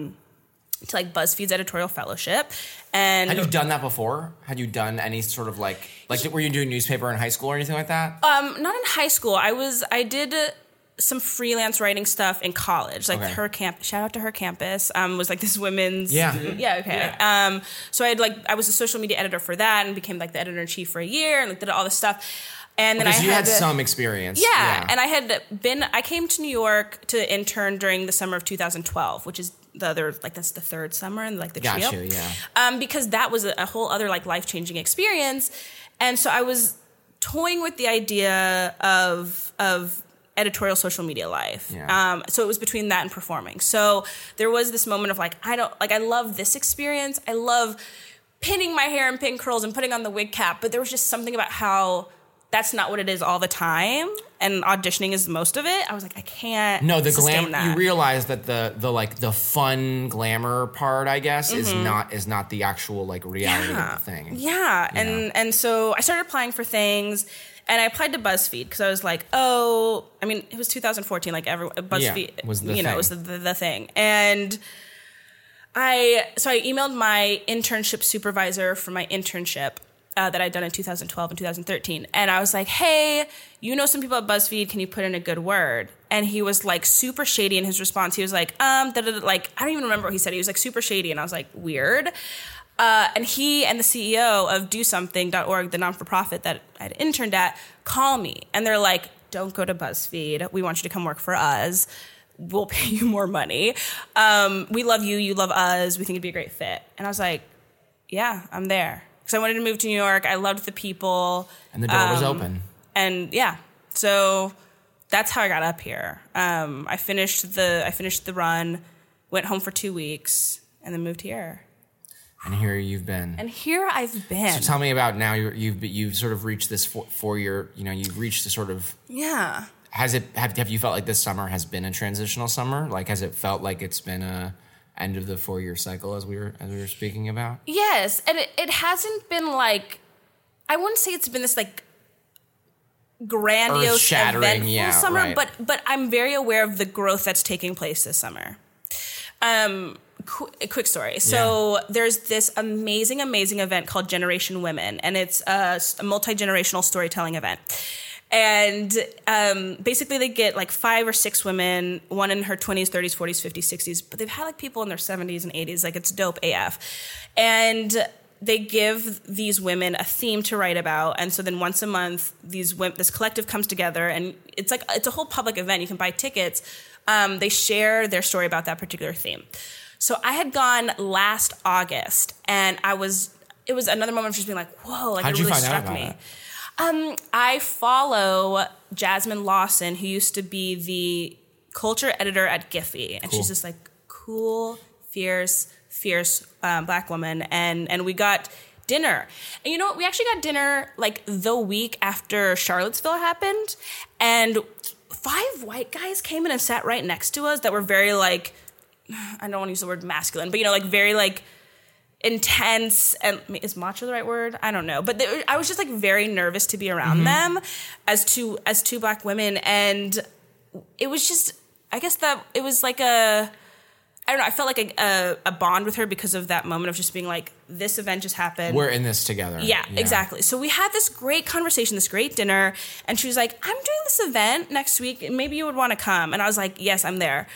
B: to like BuzzFeed's editorial fellowship. And
C: had you done that before? Had you done any sort of like were you doing newspaper in high school or anything like that?
B: Not in high school. I did some freelance writing stuff in college, like Her Campus. Shout out to Her Campus. Was like this women's.
C: Yeah.
B: Yeah. Okay. Yeah. So I was a social media editor for that and became like the editor in chief for a year and like did all this stuff. And then
C: you had some experience.
B: Yeah. And I came to New York to intern during the summer of 2012, which is that's the third summer in like the trio.
C: Got you, yeah.
B: Because that was a whole other like life-changing experience. And so I was toying with the idea of editorial social media life. Yeah. So it was between that and performing. So there was this moment of like, I love this experience. I love pinning my hair in pin curls and putting on the wig cap, but there was just something about how that's not what it is all the time, and auditioning is most of it. I was like, I can't.
C: No, the
B: sustain that.
C: You realize that the fun glamour part, I guess, is not the actual like reality of the thing.
B: Yeah, and so I started applying for things, and I applied to BuzzFeed because I was like, it was 2014, like BuzzFeed
C: was the thing.
B: It was the thing, and I emailed my internship supervisor for my internship. That I'd done in 2012 and 2013. And I was like, hey, you know some people at BuzzFeed, can you put in a good word? And he was like super shady in his response. He was like, like, I don't even remember what he said. He was like super shady. And I was like, weird. And he and the CEO of DoSomething.org, the non-for-profit that I'd interned at, call me. And they're like, don't go to BuzzFeed. We want you to come work for us. We'll pay you more money. We love you. You love us. We think it'd be a great fit. And I was like, yeah, I'm there. Because I wanted to move to New York. I loved the people.
C: And the door was open.
B: And yeah, so that's how I got up here. I finished the run, went home for 2 weeks, and then moved here.
C: And here you've been.
B: And here I've been.
C: So tell me about now. You've sort of reached this 4 year. You've reached the sort of.
B: Yeah.
C: Have you felt like this summer has been a transitional summer? Like, has it felt like it's been a end of the 4-year cycle as we were speaking about?
B: Yes, and it hasn't been like, I wouldn't say it's been this like grandiose, eventful summer, right. but I'm very aware of the growth that's taking place this summer. Quick story. So there's this amazing event called Generation Women, and it's a multi-generational storytelling event. And basically they get like 5 or 6 women, one in her 20s, 30s, 40s, 50s, 60s, but they've had like people in their 70s and 80s. Like, it's dope AF. And they give these women a theme to write about, and so then once a month, this collective comes together, and it's a whole public event. You can buy tickets. They share their story about that particular theme. So I had gone last August, and it was another moment of just being like, whoa, like it really struck me. I follow Jasmine Lawson, who used to be the culture editor at Giphy, and she's this like cool, fierce Black woman, and we got dinner. And you know what? We actually got dinner like the week after Charlottesville happened, and 5 white guys came in and sat right next to us that were very like, I don't want to use the word masculine, but like very like intense, and is macho the right word? I don't know. But I was just like very nervous to be around them as two Black women, and it was just, I guess that it was like I don't know, I felt like a bond with her because of that moment of just being like, this event just happened.
A: We're in this together.
B: Yeah, exactly. So we had this great conversation, this great dinner, and she was like, I'm doing this event next week, and maybe you would want to come. And I was like, yes, I'm there.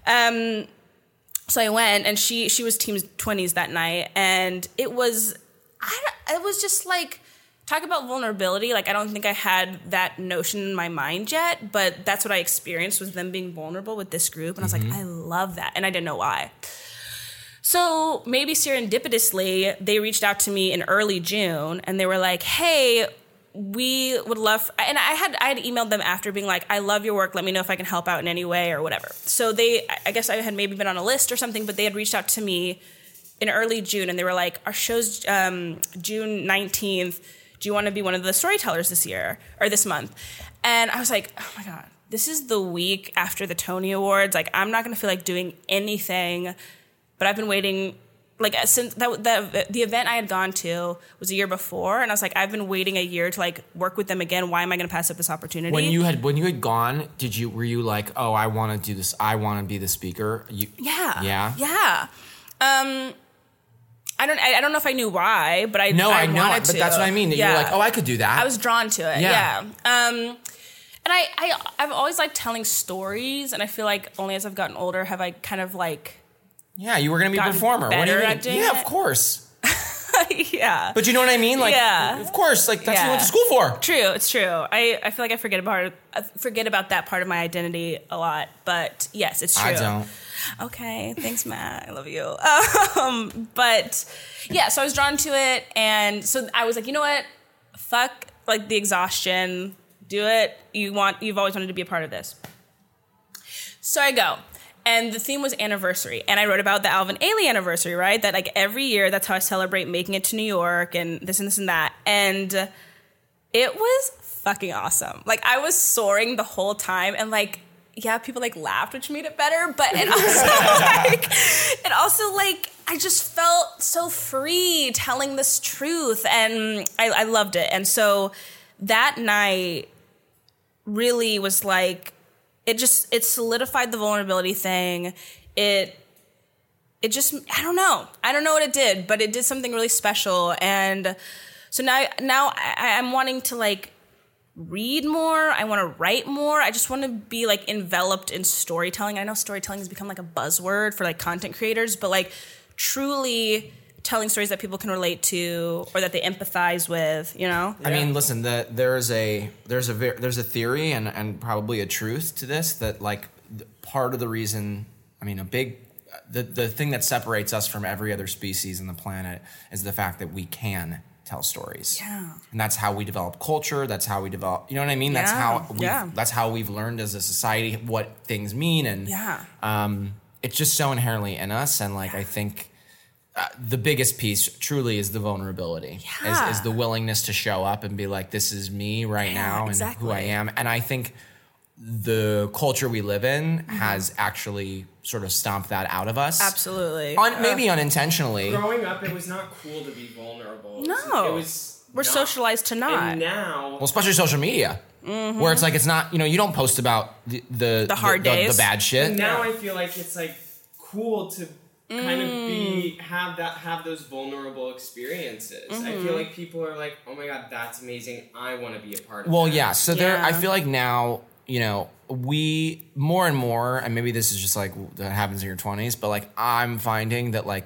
B: So I went, and she was Team 20s that night, and it was just like, talk about vulnerability. Like, I don't think I had that notion in my mind yet, but that's what I experienced, was them being vulnerable with this group. And I was like, I love that. And I didn't know why. So maybe serendipitously, they reached out to me in early June, and they were like, hey, we would love, and I had emailed them after being like, I love your work. Let me know if I can help out in any way or whatever. So I guess I had maybe been on a list or something, but they had reached out to me in early June, and they were like, our show's June 19th. Do you want to be one of the storytellers this year or this month? And I was like, oh my God, this is the week after the Tony Awards. Like, I'm not going to feel like doing anything, but I've been waiting, like, since the event I had gone to was a year before. And I was like, I've been waiting a year to like work with them again. Why am I going to pass up this opportunity?
A: When you had gone, were you like, oh, I want to do this. I want to be the speaker.
B: Yeah. I don't know if I knew why, but I wanted to.
A: But that's what I mean. That you were like, oh, I could do that.
B: I was drawn to it. Yeah. And I've always liked telling stories, and I feel like only as I've gotten older have I kind of like.
A: Yeah, you were going to be a performer. What do you mean? Yeah, of course.
B: Yeah.
A: But you know what I mean? Like, of course. Like, that's what you went to school for.
B: True. It's true. I feel like I forget about that part of my identity a lot. But yes, it's true.
A: I don't.
B: Okay, thanks, Matt. I love you. But yeah, so I was drawn to it, and so I was like, you know what? Fuck like the exhaustion. Do it. You've always wanted to be a part of this. So I go. And the theme was anniversary. And I wrote about the Alvin Ailey anniversary, right? That like every year, that's how I celebrate making it to New York and this and this and that. And it was fucking awesome. Like, I was soaring the whole time, and like, yeah, people like laughed, which made it better, but it also like I just felt so free telling this truth, and I loved it. And so that night really was like, it solidified the vulnerability thing. It just, I don't know what it did, but it did something really special. And so now I'm wanting to like read more. I want to write more. I just want to be like enveloped in storytelling. I know storytelling has become like a buzzword for like content creators, but like truly telling stories that people can relate to or that they empathize with, you know?
A: I mean, listen, there's a theory and probably a truth to this, that like part of the reason, I mean, the thing that separates us from every other species on the planet is the fact that we can tell stories. Yeah. And that's how we develop culture. That's how we develop, you know what I mean? That's how we've learned as a society what things mean. And it's just so inherently in us. And like, I think the biggest piece truly is the vulnerability, is the willingness to show up and be like, this is me now and who I am. And I think the culture we live in has actually sort of stomped that out of us.
B: Absolutely.
A: Maybe unintentionally.
D: Growing up, it was not cool to be vulnerable.
B: No. We're socialized to not.
D: And now...
A: Well, especially social media. Mm-hmm. Where it's like, it's not, you don't post about the
B: hard days.
A: The bad shit.
D: And now I feel like it's like cool to kind of have those vulnerable experiences. Mm-hmm. I feel like people are like, oh my God, that's amazing. I want to be a part of that.
A: Well, yeah. So I feel like now, we more and more, and maybe this is just like that happens in your 20s, but like I'm finding that like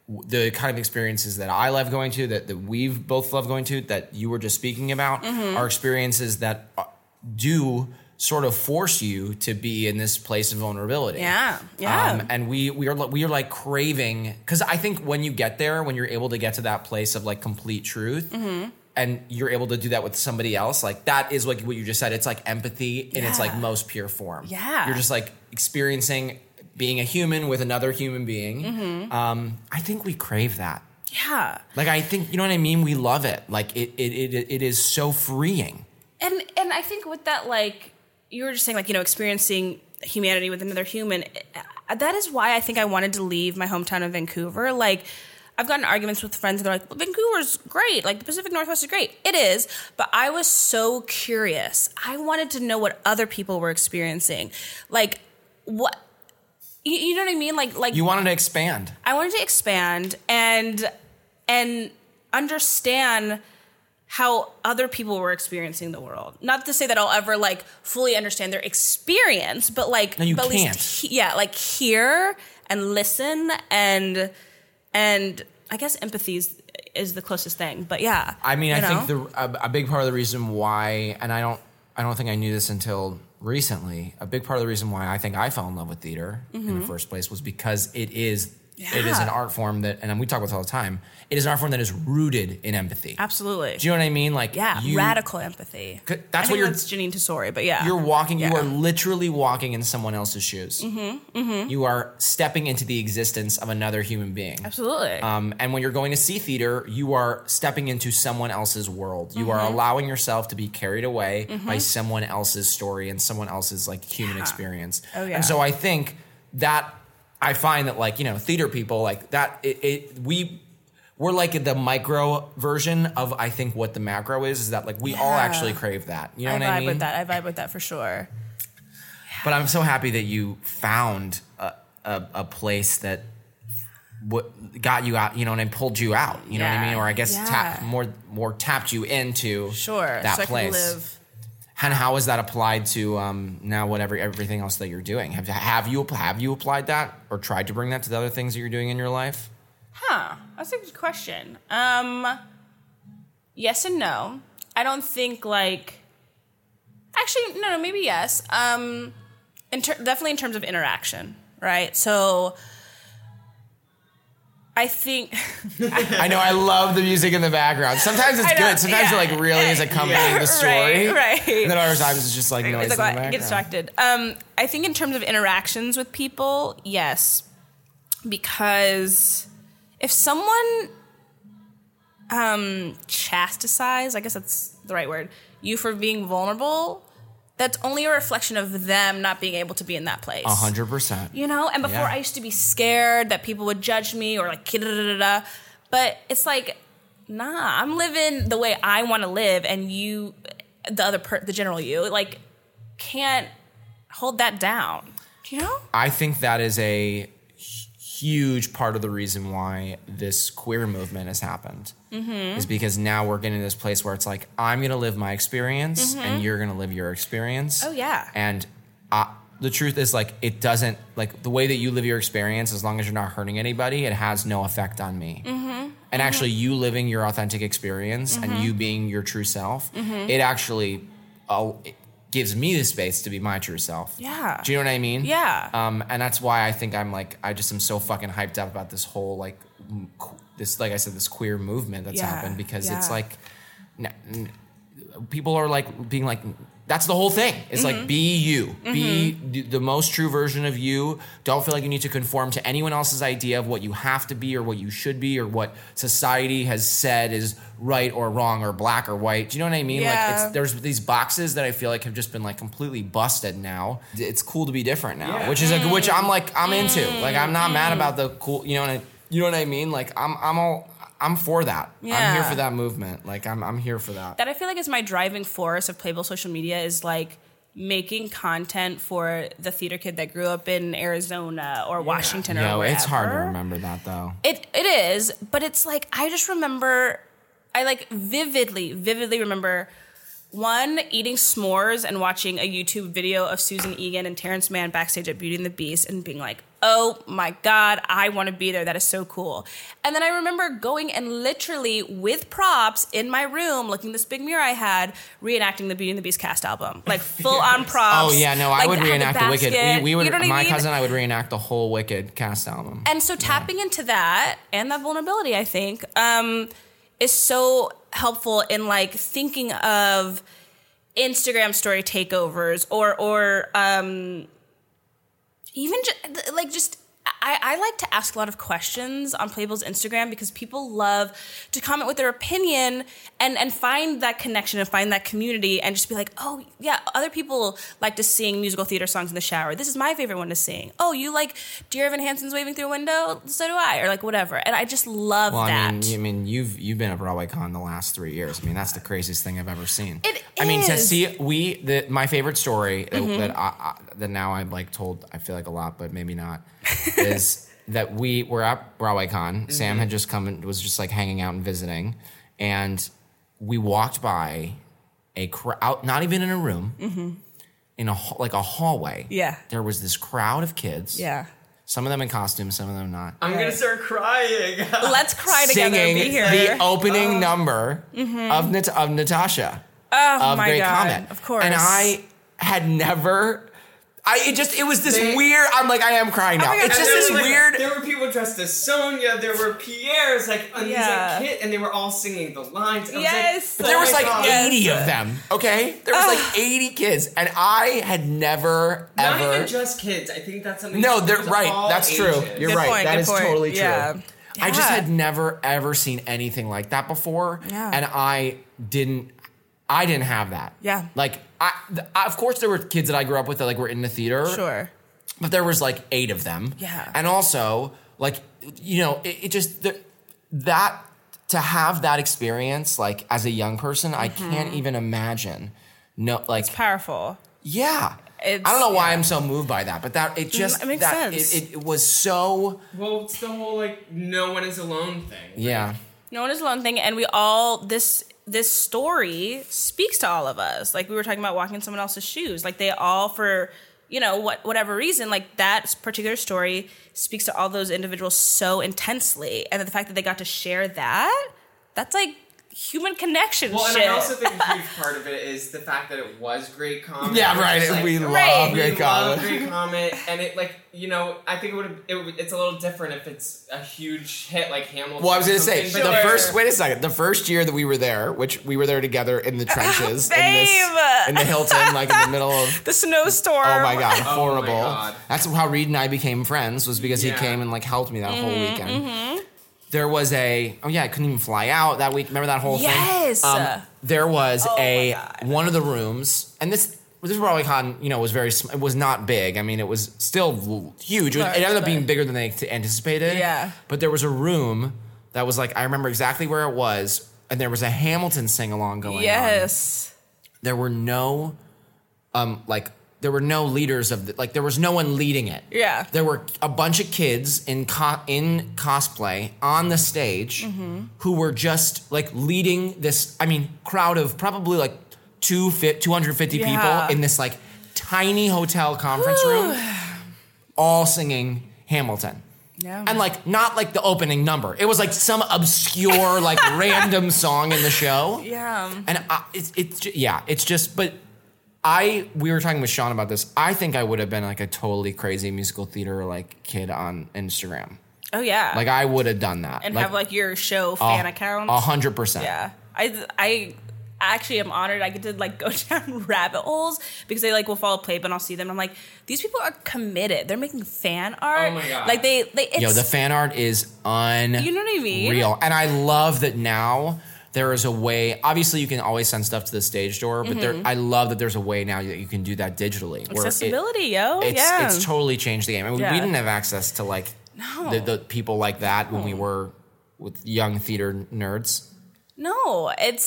C: the kind of experiences that I love going to, that we've both loved going to, that you were just speaking about, are experiences that do sort of force you to be in this place of vulnerability.
B: Yeah.
C: And we are like craving, because I think when you get there, when you're able to get to that place of like complete truth, and you're able to do that with somebody else, like that is like what you just said. It's like empathy in its like most pure form.
B: Yeah.
C: You're just like experiencing being a human with another human being. I think we crave that.
B: Yeah.
C: Like, I think, you know what I mean? We love it. Like it is so freeing.
B: And I think with that, like, you were just saying, like, you know, experiencing humanity with another human, that is why I think I wanted to leave my hometown of Vancouver. Like, I've gotten arguments with friends that are like, well, Vancouver's great. Like, the Pacific Northwest is great. It is. But I was so curious. I wanted to know what other people were experiencing. Like, what... You know what I mean? Like
C: you wanted to expand.
B: I wanted to expand and understand how other people were experiencing the world. Not to say that I'll ever like fully understand their experience, but like,
C: no, you
B: but
C: can't.
B: At least like hear and listen and I guess empathy is the closest thing. But yeah,
C: I mean, I think a big part of the reason why, and I don't think I knew this until recently, a big part of the reason why I think I fell in love with theater in the first place was because it is an art form that, and we talk about this all the time, it is an art form that is rooted in empathy.
B: Absolutely.
C: Do you know what I mean? Like,
B: radical empathy.
C: That's
B: Janine Tesori, but yeah.
C: You're walking, you are literally walking in someone else's shoes. You are stepping into the existence of another human being.
B: Absolutely.
C: And when you're going to see theater, you are stepping into someone else's world. You are allowing yourself to be carried away by someone else's story and someone else's like human experience.
B: Oh, yeah.
C: And so I think that I find that, like, you know, theater people like that, we're like the micro version of, I think, what the macro is that like we all actually crave that. You know what I mean?
B: I vibe with that for sure.
C: But I'm so happy that you found a place that got you out, you know, and pulled you out. You know what I mean? Or I guess more tapped you into that
B: so
C: place.
B: I can live.
C: And how is that applied to now everything else that you're doing? Have you applied that or tried to bring that to the other things that you're doing in your life?
B: That's a good question. Yes and no. I don't think like. Actually, no, maybe yes. Definitely in terms of interaction, right? So. I think
C: I know I love the music in the background. Sometimes it's good. Sometimes it like really is accompanying the story.
B: Right.
C: And then other times it's just like noise in the background.
B: Get distracted. I think in terms of interactions with people, yes. Because if someone chastised, I guess that's the right word, you for being vulnerable, that's only a reflection of them not being able to be in that place.
C: 100%.
B: You know? And before I used to be scared that people would judge me or like da-da-da-da-da. But it's like, nah, I'm living the way I want to live, and you, the general you, like, can't hold that down. You know?
C: I think that is a huge part of the reason why this queer movement has happened. Is because now we're getting to this place where it's like, I'm going to live my experience and you're going to live your experience.
B: Oh, yeah.
C: And the truth is, like, it doesn't, like, the way that you live your experience, as long as you're not hurting anybody, it has no effect on me. And actually, you living your authentic experience and you being your true self, it actually it gives me the space to be my true self.
B: Yeah.
C: Do you know what I mean?
B: Yeah.
C: And that's why I think I just am so fucking hyped up about this whole, like, like I said, this queer movement that's happened, because it's like, people are like being like, that's the whole thing. It's like, be you, be the most true version of you. Don't feel like you need to conform to anyone else's idea of what you have to be or what you should be or what society has said is right or wrong or black or white. Do you know what I mean?
B: Yeah.
C: Like, there's these boxes that I feel like have just been like completely busted now. It's cool to be different now, which is like, which I'm like, I'm into. Like, I'm not mad about the cool, you know what I mean? Like, I'm for that.
B: Yeah.
C: I'm here for that movement. Like, I'm here for that.
B: That I feel like is my driving force of Playable Social Media, is like making content for the theater kid that grew up in Arizona or Washington or wherever.
C: It's hard to remember that, though.
B: It is, but it's like, I just remember, I like vividly remember One, eating s'mores and watching a YouTube video of Susan Egan and Terrence Mann backstage at Beauty and the Beast and being like, oh my God, I want to be there. That is so cool. And then I remember going and literally with props in my room, looking at this big mirror I had, reenacting the Beauty and the Beast cast album. Like full on props.
C: Oh yeah, no,
B: like,
C: I would reenact the Wicked. We would,
B: you know what
C: my
B: I mean?
C: cousin and I would reenact the whole Wicked cast album.
B: And so tapping into that and that vulnerability, I think, is so helpful in like thinking of Instagram story takeovers or even just I like to ask a lot of questions on Playable's Instagram because people love to comment with their opinion and find that connection and find that community and just be like, oh, yeah, other people like to sing musical theater songs in the shower. This is my favorite one to sing. Oh, you like Dear Evan Hansen's Waving Through a Window? So do I. Or like whatever. And I just love that.
C: I mean, you've been at BroadwayCon the last 3 years. I mean, that's the craziest thing I've ever seen.
B: It
C: I mean, to
B: is.
C: see my favorite story that now I've like told, I feel like a lot, but maybe not, is that we were at BroadwayCon. Sam had just come and was just like hanging out and visiting, and we walked by a crowd, not even in a room, in a hallway.
B: Yeah.
C: There was this crowd of kids.
B: Yeah.
C: Some of them in costumes, some of them not.
D: I'm gonna start crying.
B: Let's cry together and
C: Singing
B: be here.
C: the opening number of Natasha
B: Oh
C: of
B: my
C: Great
B: God.
C: Comet.
B: Of course.
C: And I had never. It was this weird. I'm like, I am crying now.
B: my God.
C: It's
B: And
C: just this weird.
D: There were people dressed as Sonia. There were Pierres, and these
B: Yeah.
D: like kids, and they were all singing the lines. I was
B: Yes.
C: But there was like
D: God.
C: 80 of them. Okay, there was like 80 kids, and I had never
D: Not
C: ever.
D: even just kids. I think that's something.
C: No, they're
D: it was
C: right.
D: all
C: That's true.
D: ages.
C: You're
B: Good
C: right.
B: point,
C: That
B: good
C: is
B: point.
C: totally true.
B: Yeah.
C: I just
B: Yeah.
C: had never ever seen anything like that before,
B: Yeah.
C: and I didn't have that.
B: Yeah.
C: Like of course there were kids that I grew up with that like were in the theater.
B: Sure.
C: But there was like 8 of them.
B: Yeah.
C: And also like, you know, it just that to have that experience like as a young person, I can't even imagine. No, like
B: It's powerful.
C: yeah.
B: It's-
C: I don't know why
B: yeah.
C: I'm so moved by that, but that it just
B: It makes
C: that
B: sense.
C: It was so
D: Well, it's the whole like no one is alone thing.
C: yeah.
B: No one is alone thing, and we all this story speaks to all of us. Like we were talking about walking in someone else's shoes. Like they all, for whatever reason, like that particular story speaks to all those individuals so intensely, and the fact that they got to share that's like human connection.
D: Well, and
B: shit.
D: I also think a huge part of it is the fact that it was Great Comet.
C: Yeah,
D: It's
C: right.
D: like-
C: We love
B: Right.
C: Great
D: love
C: Comet.
D: Great Comet, and it like I think it's a little different if it's a huge hit like Hamilton.
C: Well, I was
D: or
C: gonna say
D: something,
C: the
D: but
C: wait a second. The first year that we were there, which we were there together in the trenches
B: Babe!
C: in the Hilton, like in the middle of
B: the snowstorm.
C: oh my god,
D: my
C: horrible.
D: God.
C: That's how Reed and I became friends, was because he
D: Yeah.
C: came and like helped me that whole weekend. There was I couldn't even fly out that week. Remember that whole
B: Yes.
C: thing? There was
B: my God.
C: one of the rooms, and this BroadwayCon, was it was not big. I mean, it was still huge. It ended up being bigger than they anticipated.
B: Yeah.
C: But there was a room that was like, I remember exactly where it was, and there was a Hamilton sing-along going on.
B: Yes.
C: There were no, there were no leaders of there was no one leading it.
B: Yeah.
C: There were a bunch of kids in cosplay on the stage who were just like leading this, crowd of probably like 250
B: Yeah.
C: people in this like tiny hotel conference room, all singing Hamilton.
B: Yeah.
C: And like not like the opening number. It was like some obscure like random song in the show.
B: Yeah.
C: And it's just, but we were talking with Sean about this. I think I would have been like a totally crazy musical theater like kid on Instagram.
B: Oh yeah.
C: Like I would have done that.
B: and have like your show fan account.
C: 100%.
B: Yeah. I actually am honored I get to like go down rabbit holes because they like will follow Playable and I'll see them and I'm like, these people are committed. They're making fan art.
D: Oh my God.
B: Like they it's,
C: Yo, the fan art is unreal.
B: You know what I mean?
C: And I love that now there is a way, obviously you can always send stuff to the stage door, but I love that there's a way now that you can do that digitally. where
B: accessibility,
C: It's totally changed the game. I mean,
B: Yeah.
C: we didn't have access to like the people like that when we were with young theater nerds.
B: No,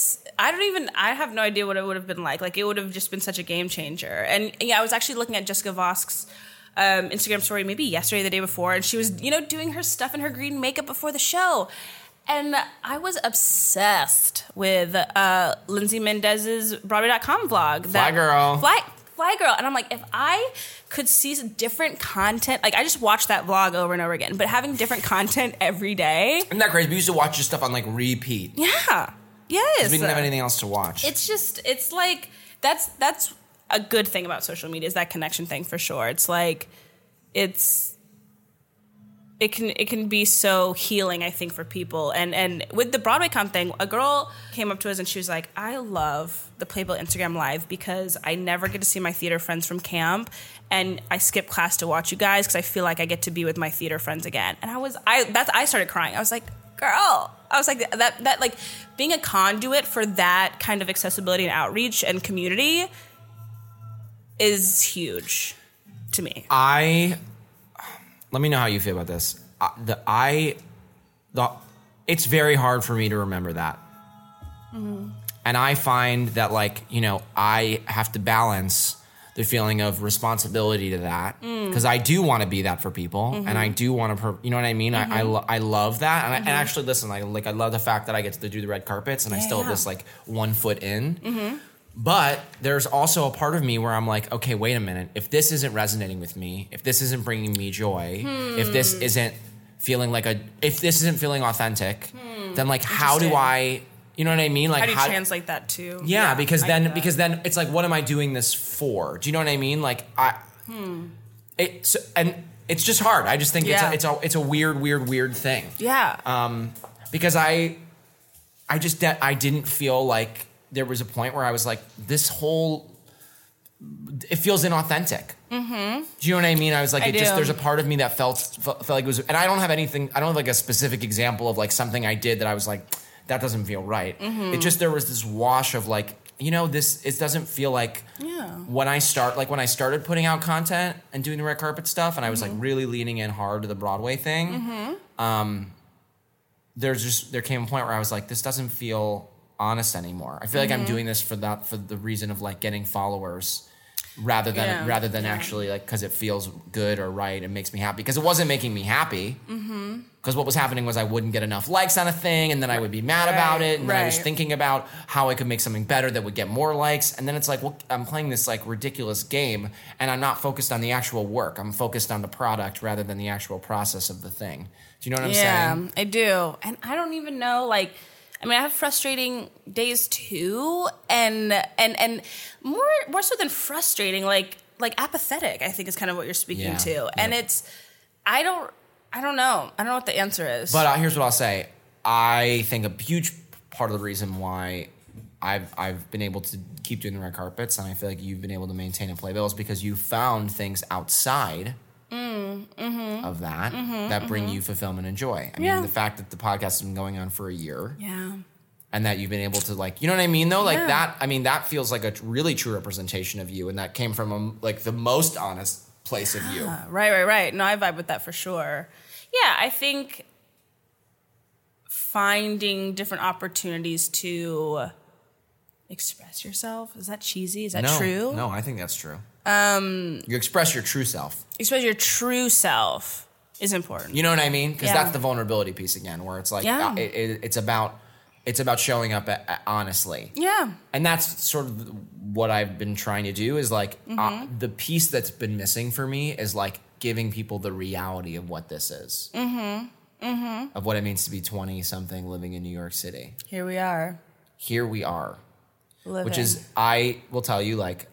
B: I have no idea what it would have been like. Like, it would have just been such a game changer. And yeah, I was actually looking at Jessica Vosk's Instagram story maybe yesterday or the day before, and she was, doing her stuff in her green makeup before the show. And I was obsessed with Lindsay Mendez's Broadway.com vlog.
A: Fly Girl.
B: Fly Girl. And I'm like, if I could see different content, like I just watched that vlog over and over again, but having different content every day.
A: Isn't that crazy? We used to watch your stuff on like repeat.
B: Yeah. Yes.
A: We didn't have anything else to watch.
B: It's like, that's a good thing about social media is that connection thing for sure. It's like, it can be so healing, I think, for people. And with the BroadwayCon thing, a girl came up to us and she was like, I love the Playbill Instagram Live because I never get to see my theater friends from camp, and I skip class to watch you guys because I feel like I get to be with my theater friends again. And I started crying. I was like, girl. I was like, that like being a conduit for that kind of accessibility and outreach and community is huge to me.
A: Let me know how you feel about this. It's very hard for me to remember that. Mm-hmm. And I find that, like, you know, I have to balance the feeling of responsibility to that because I do want to be that for people, and I do want to, you know what I mean? I love that, and, and actually, listen, I love the fact that I get to do the red carpets, and I still have this like 1 foot in. Mm-hmm. But there's also a part of me where I'm like, okay, wait a minute. If this isn't resonating with me, if this isn't bringing me joy, if this isn't feeling if this isn't feeling authentic, then like, how do I, you know what I mean? Like,
B: how do you translate that to?
A: Yeah, because then it's like, what am I doing this for? Do you know what I mean? Like, and it's just hard. I just think it's a weird thing.
B: Yeah.
A: Because I didn't feel like there was a point where I was like, it feels inauthentic. Mm-hmm. Do you know what I mean? I was like, there's a part of me that felt like it was, and I don't have like a specific example of like something I did that I was like, that doesn't feel right. Mm-hmm. It just, there was this wash of like, you know, it doesn't feel like when I started putting out content and doing the red carpet stuff, and I was like really leaning in hard to the Broadway thing. Mm-hmm. There came a point where I was like, this doesn't feel honest anymore. I feel like I'm doing this for the reason of like getting followers rather than actually like because it feels good or right and makes me happy, because it wasn't making me happy. Because what was happening was I wouldn't get enough likes on a thing, and then I would be mad about it, and then I was thinking about how I could make something better that would get more likes, and then it's like, well, I'm playing this like ridiculous game, and I'm not focused on the actual work. I'm focused on the product rather than the actual process of the thing. Do you know what I'm saying?
B: Yeah, I do. And I don't even know, like, I mean, I have frustrating days too, and more so than frustrating, like apathetic, I think is kind of what you're speaking to. And it's, I don't know. I don't know what the answer is.
A: But here's what I'll say. I think a huge part of the reason why I've been able to keep doing the red carpets, and I feel like you've been able to maintain a Playbill, is because you found things outside of that bring you fulfillment and joy. I mean, the fact that the podcast has been going on for a year. Yeah. And that you've been able to, like, you know what I mean, though? Like, that, I mean, that feels like a really true representation of you, and that came from, like, the most honest place of you.
B: Right. No, I vibe with that for sure. Yeah, I think finding different opportunities to express yourself, is that cheesy? Is that true?
A: No, I think that's true. You express your true self.
B: Express your true self is important.
A: You know what I mean? Because that's the vulnerability piece again, where it's like, it's about showing up honestly. Yeah. And that's sort of what I've been trying to do, is like, the piece that's been missing for me is like giving people the reality of what this is. Of what it means to be 20-something living in New York City.
B: Here we are.
A: Living. Which is, I will tell you, like,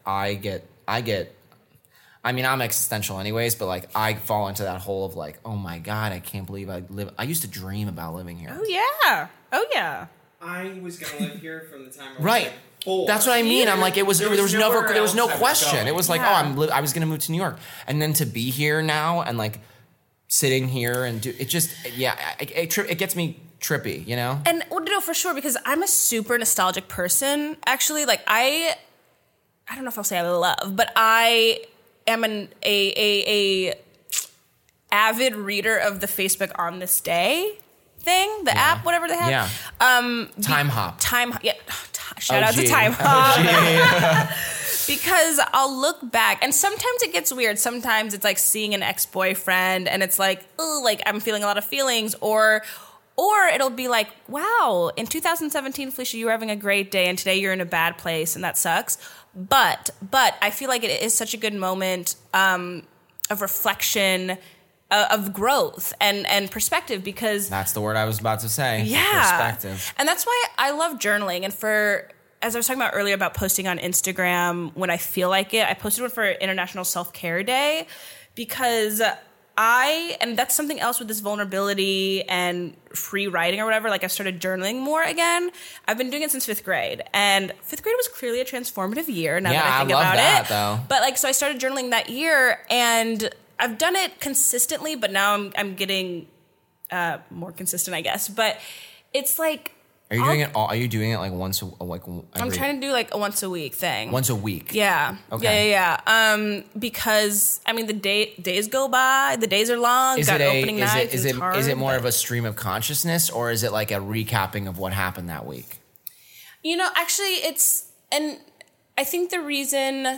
A: I mean, I'm existential anyways, but like, I fall into that hole of like, oh my God, I can't believe I used to dream about living here.
B: Oh yeah.
D: I was gonna live here from the time I was
A: like 4. That's what I mean. I'm like, there was no question. It was like, I was gonna move to New York, and then to be here now and like sitting here and it gets me trippy, you know?
B: And no, for sure, because I'm a super nostalgic person. Actually, like I don't know if I'll say I love, but I am a avid reader of the Facebook On This Day thing, the app, whatever they have.
A: Yeah. Time Hop.
B: Yeah. Shout out to Time Hop. Because I'll look back, and sometimes it gets weird. Sometimes it's like seeing an ex-boyfriend, and it's like, oh, like I'm feeling a lot of feelings, or Or it'll be like, wow, in 2017, Felicia, you were having a great day, and today you're in a bad place, and that sucks. But I feel like it is such a good moment of reflection, of growth and perspective, because
C: that's the word I was about to say.
B: Yeah.
C: Perspective.
B: And that's why I love journaling. And as I was talking about earlier about posting on Instagram when I feel like it, I posted one for International Self-Care Day because and that's something else with this vulnerability and free writing or whatever. Like, I started journaling more again. I've been doing it since 5th grade, and 5th grade was clearly a transformative year. Now that I think about it,
C: though.
B: But like, so I started journaling that year, and I've done it consistently. But now I'm getting more consistent, I guess. But it's like,
C: are you doing it? Are you doing it like once?
B: I'm trying to do like a once a week thing.
C: Once a week.
B: Yeah.
C: Okay.
B: Yeah. Because I mean, the days go by. The days are long. Opening nights.
C: Is it more of a stream of consciousness, or is it like a recapping of what happened that week?
B: You know, actually, and I think the reason.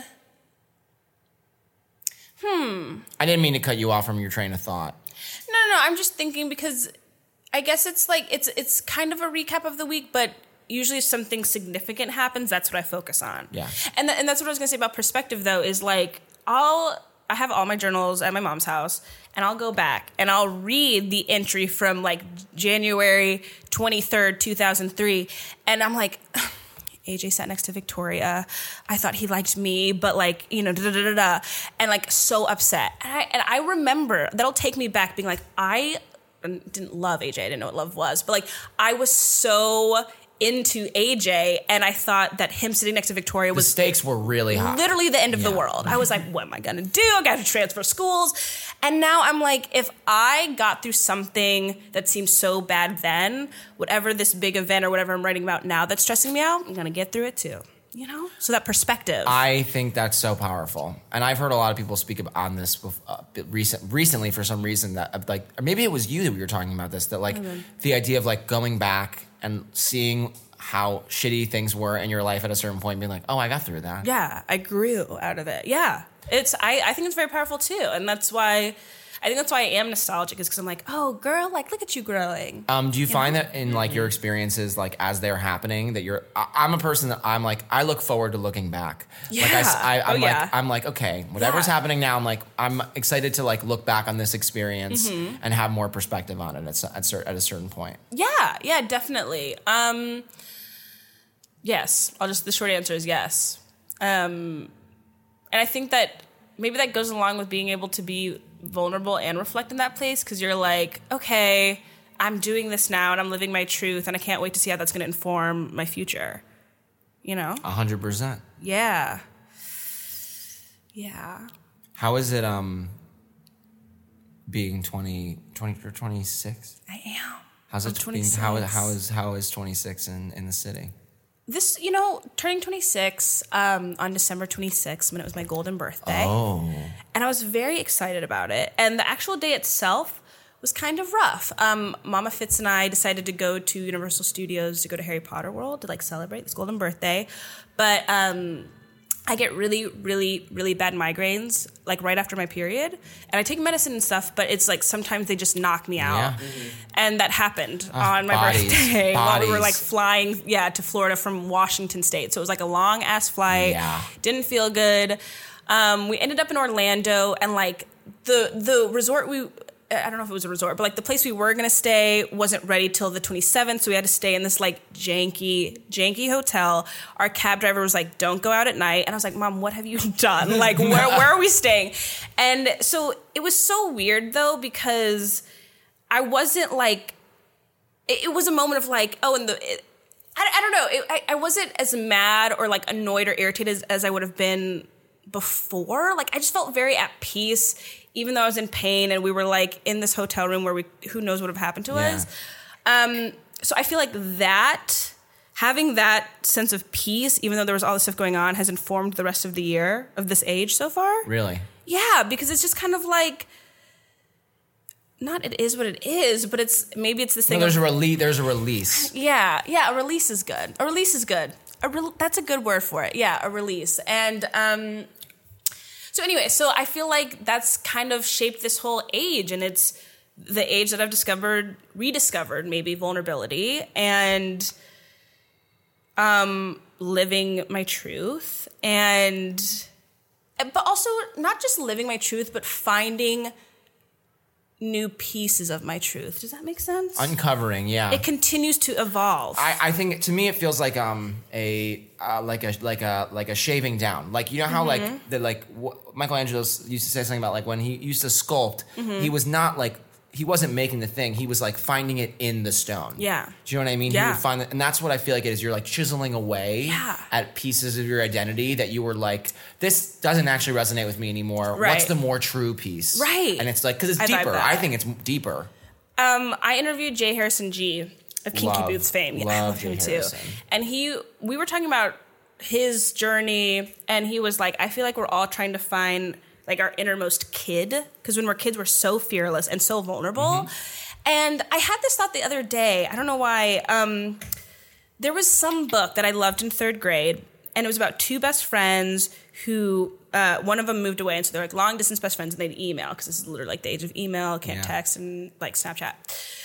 C: I didn't mean to cut you off from your train of thought.
B: No. I'm just thinking because I guess it's like it's kind of a recap of the week, but usually if something significant happens, that's what I focus on.
C: Yeah.
B: And that's what I was gonna say about perspective, though, is like I have all my journals at my mom's house, and I'll go back and I'll read the entry from like January 23rd, 2003, and I'm like, AJ sat next to Victoria. I thought he liked me, but like, you know, and like so upset. And I remember that'll take me back, being like, I didn't love AJ. I didn't know what love was, but like, I was so into AJ, and I thought that him sitting next to Victoria was...
C: The stakes were really high.
B: Literally the end of the world. I was like, what am I going to do? I got to transfer schools. And now I'm like, if I got through something that seemed so bad then, whatever this big event or whatever I'm writing about now that's stressing me out, I'm going to get through it too. You know? So that perspective.
C: I think that's so powerful. And I've heard a lot of people speak on this recently for some reason, that like, or maybe it was you that we were talking about this, that like the idea of like going back and seeing how shitty things were in your life at a certain point, being like, oh, I got through that.
B: Yeah, I grew out of it. Yeah. I think it's very powerful too. And that's why I am nostalgic, is because I'm like, oh, girl, like, look at you growing.
C: Do you find that in like your experiences, like as they're happening, that I'm a person that I'm like, I look forward to looking back.
B: Yeah.
C: Like I'm like, okay, whatever's happening now, I'm excited to like look back on this experience and have more perspective on it at a certain point.
B: Yeah, definitely. Yes. The short answer is yes. And I think that maybe that goes along with being able to be vulnerable and reflect in that place, because you're like, okay, I'm doing this now and I'm living my truth, and I can't wait to see how that's going to inform my future. You know?
C: 100%.
B: Yeah.
C: How is it being 20 or 26?
B: I am.
C: How's it being? How is 26 in the city?
B: This, you know, turning 26 on December 26th, when it was my golden birthday.
C: Oh.
B: And I was very excited about it. And the actual day itself was kind of rough. Mama Fitz and I decided to go to Universal Studios to go to Harry Potter World to like celebrate this golden birthday. But I get really, really, really bad migraines like right after my period. And I take medicine and stuff, but it's like sometimes they just knock me out. Yeah. And that happened on my birthday while we were like flying to Florida from Washington State. So it was like a long ass flight. Yeah. Didn't feel good. We ended up in Orlando, and like the resort I don't know if it was a resort, but like the place we were going to stay wasn't ready till the 27th. So we had to stay in this like janky hotel. Our cab driver was like, don't go out at night. And I was like, Mom, what have you done? Like, where are we staying? And so it was so weird though, because I wasn't like, it was a moment of like, oh, and I don't know. I wasn't as mad or like annoyed or irritated as I would have been before. Like, I just felt very at peace, even though I was in pain, and we were like in this hotel room where who knows what would have happened to us. So I feel like having that sense of peace, even though there was all this stuff going on, has informed the rest of the year of this age so far.
C: Really?
B: Yeah, because it's just kind of like, not it is what it is, but maybe it's this thing.
C: No, there's a release.
B: Yeah, a release is good. A release is good. That's a good word for it. Yeah, a release. And so anyway, so I feel like that's kind of shaped this whole age, and it's the age that I've rediscovered maybe vulnerability and living my truth, but also not just living my truth, but finding new pieces of my truth. Does that make sense?
A: Uncovering, yeah.
B: It continues to evolve.
A: I think to me it feels like a shaving down. Like, you know how Michelangelo used to say something about like when he used to sculpt, he wasn't making the thing. He was like finding it in the stone.
B: Yeah.
A: Do you know what I mean?
B: Yeah.
A: He would find it, and that's what I feel like it is. You're like chiseling away at pieces of your identity that you were like, this doesn't actually resonate with me anymore.
B: Right.
A: What's the more true piece?
B: Right.
A: And it's like, because it's deeper. I think it's deeper.
B: I interviewed Jay Harrison G of Kinky Boots fame. Yeah, I love him too. And we were talking about his journey, and he was like, I feel like we're all trying to find like our innermost kid, because when we're kids, we're so fearless and so vulnerable. And I had this thought the other day. I don't know why. There was some book that I loved in 3rd grade, and it was about 2 best friends who one of them moved away, and so they're like long distance best friends, and they'd email, because this is literally like the age of email, can't text, and like Snapchat.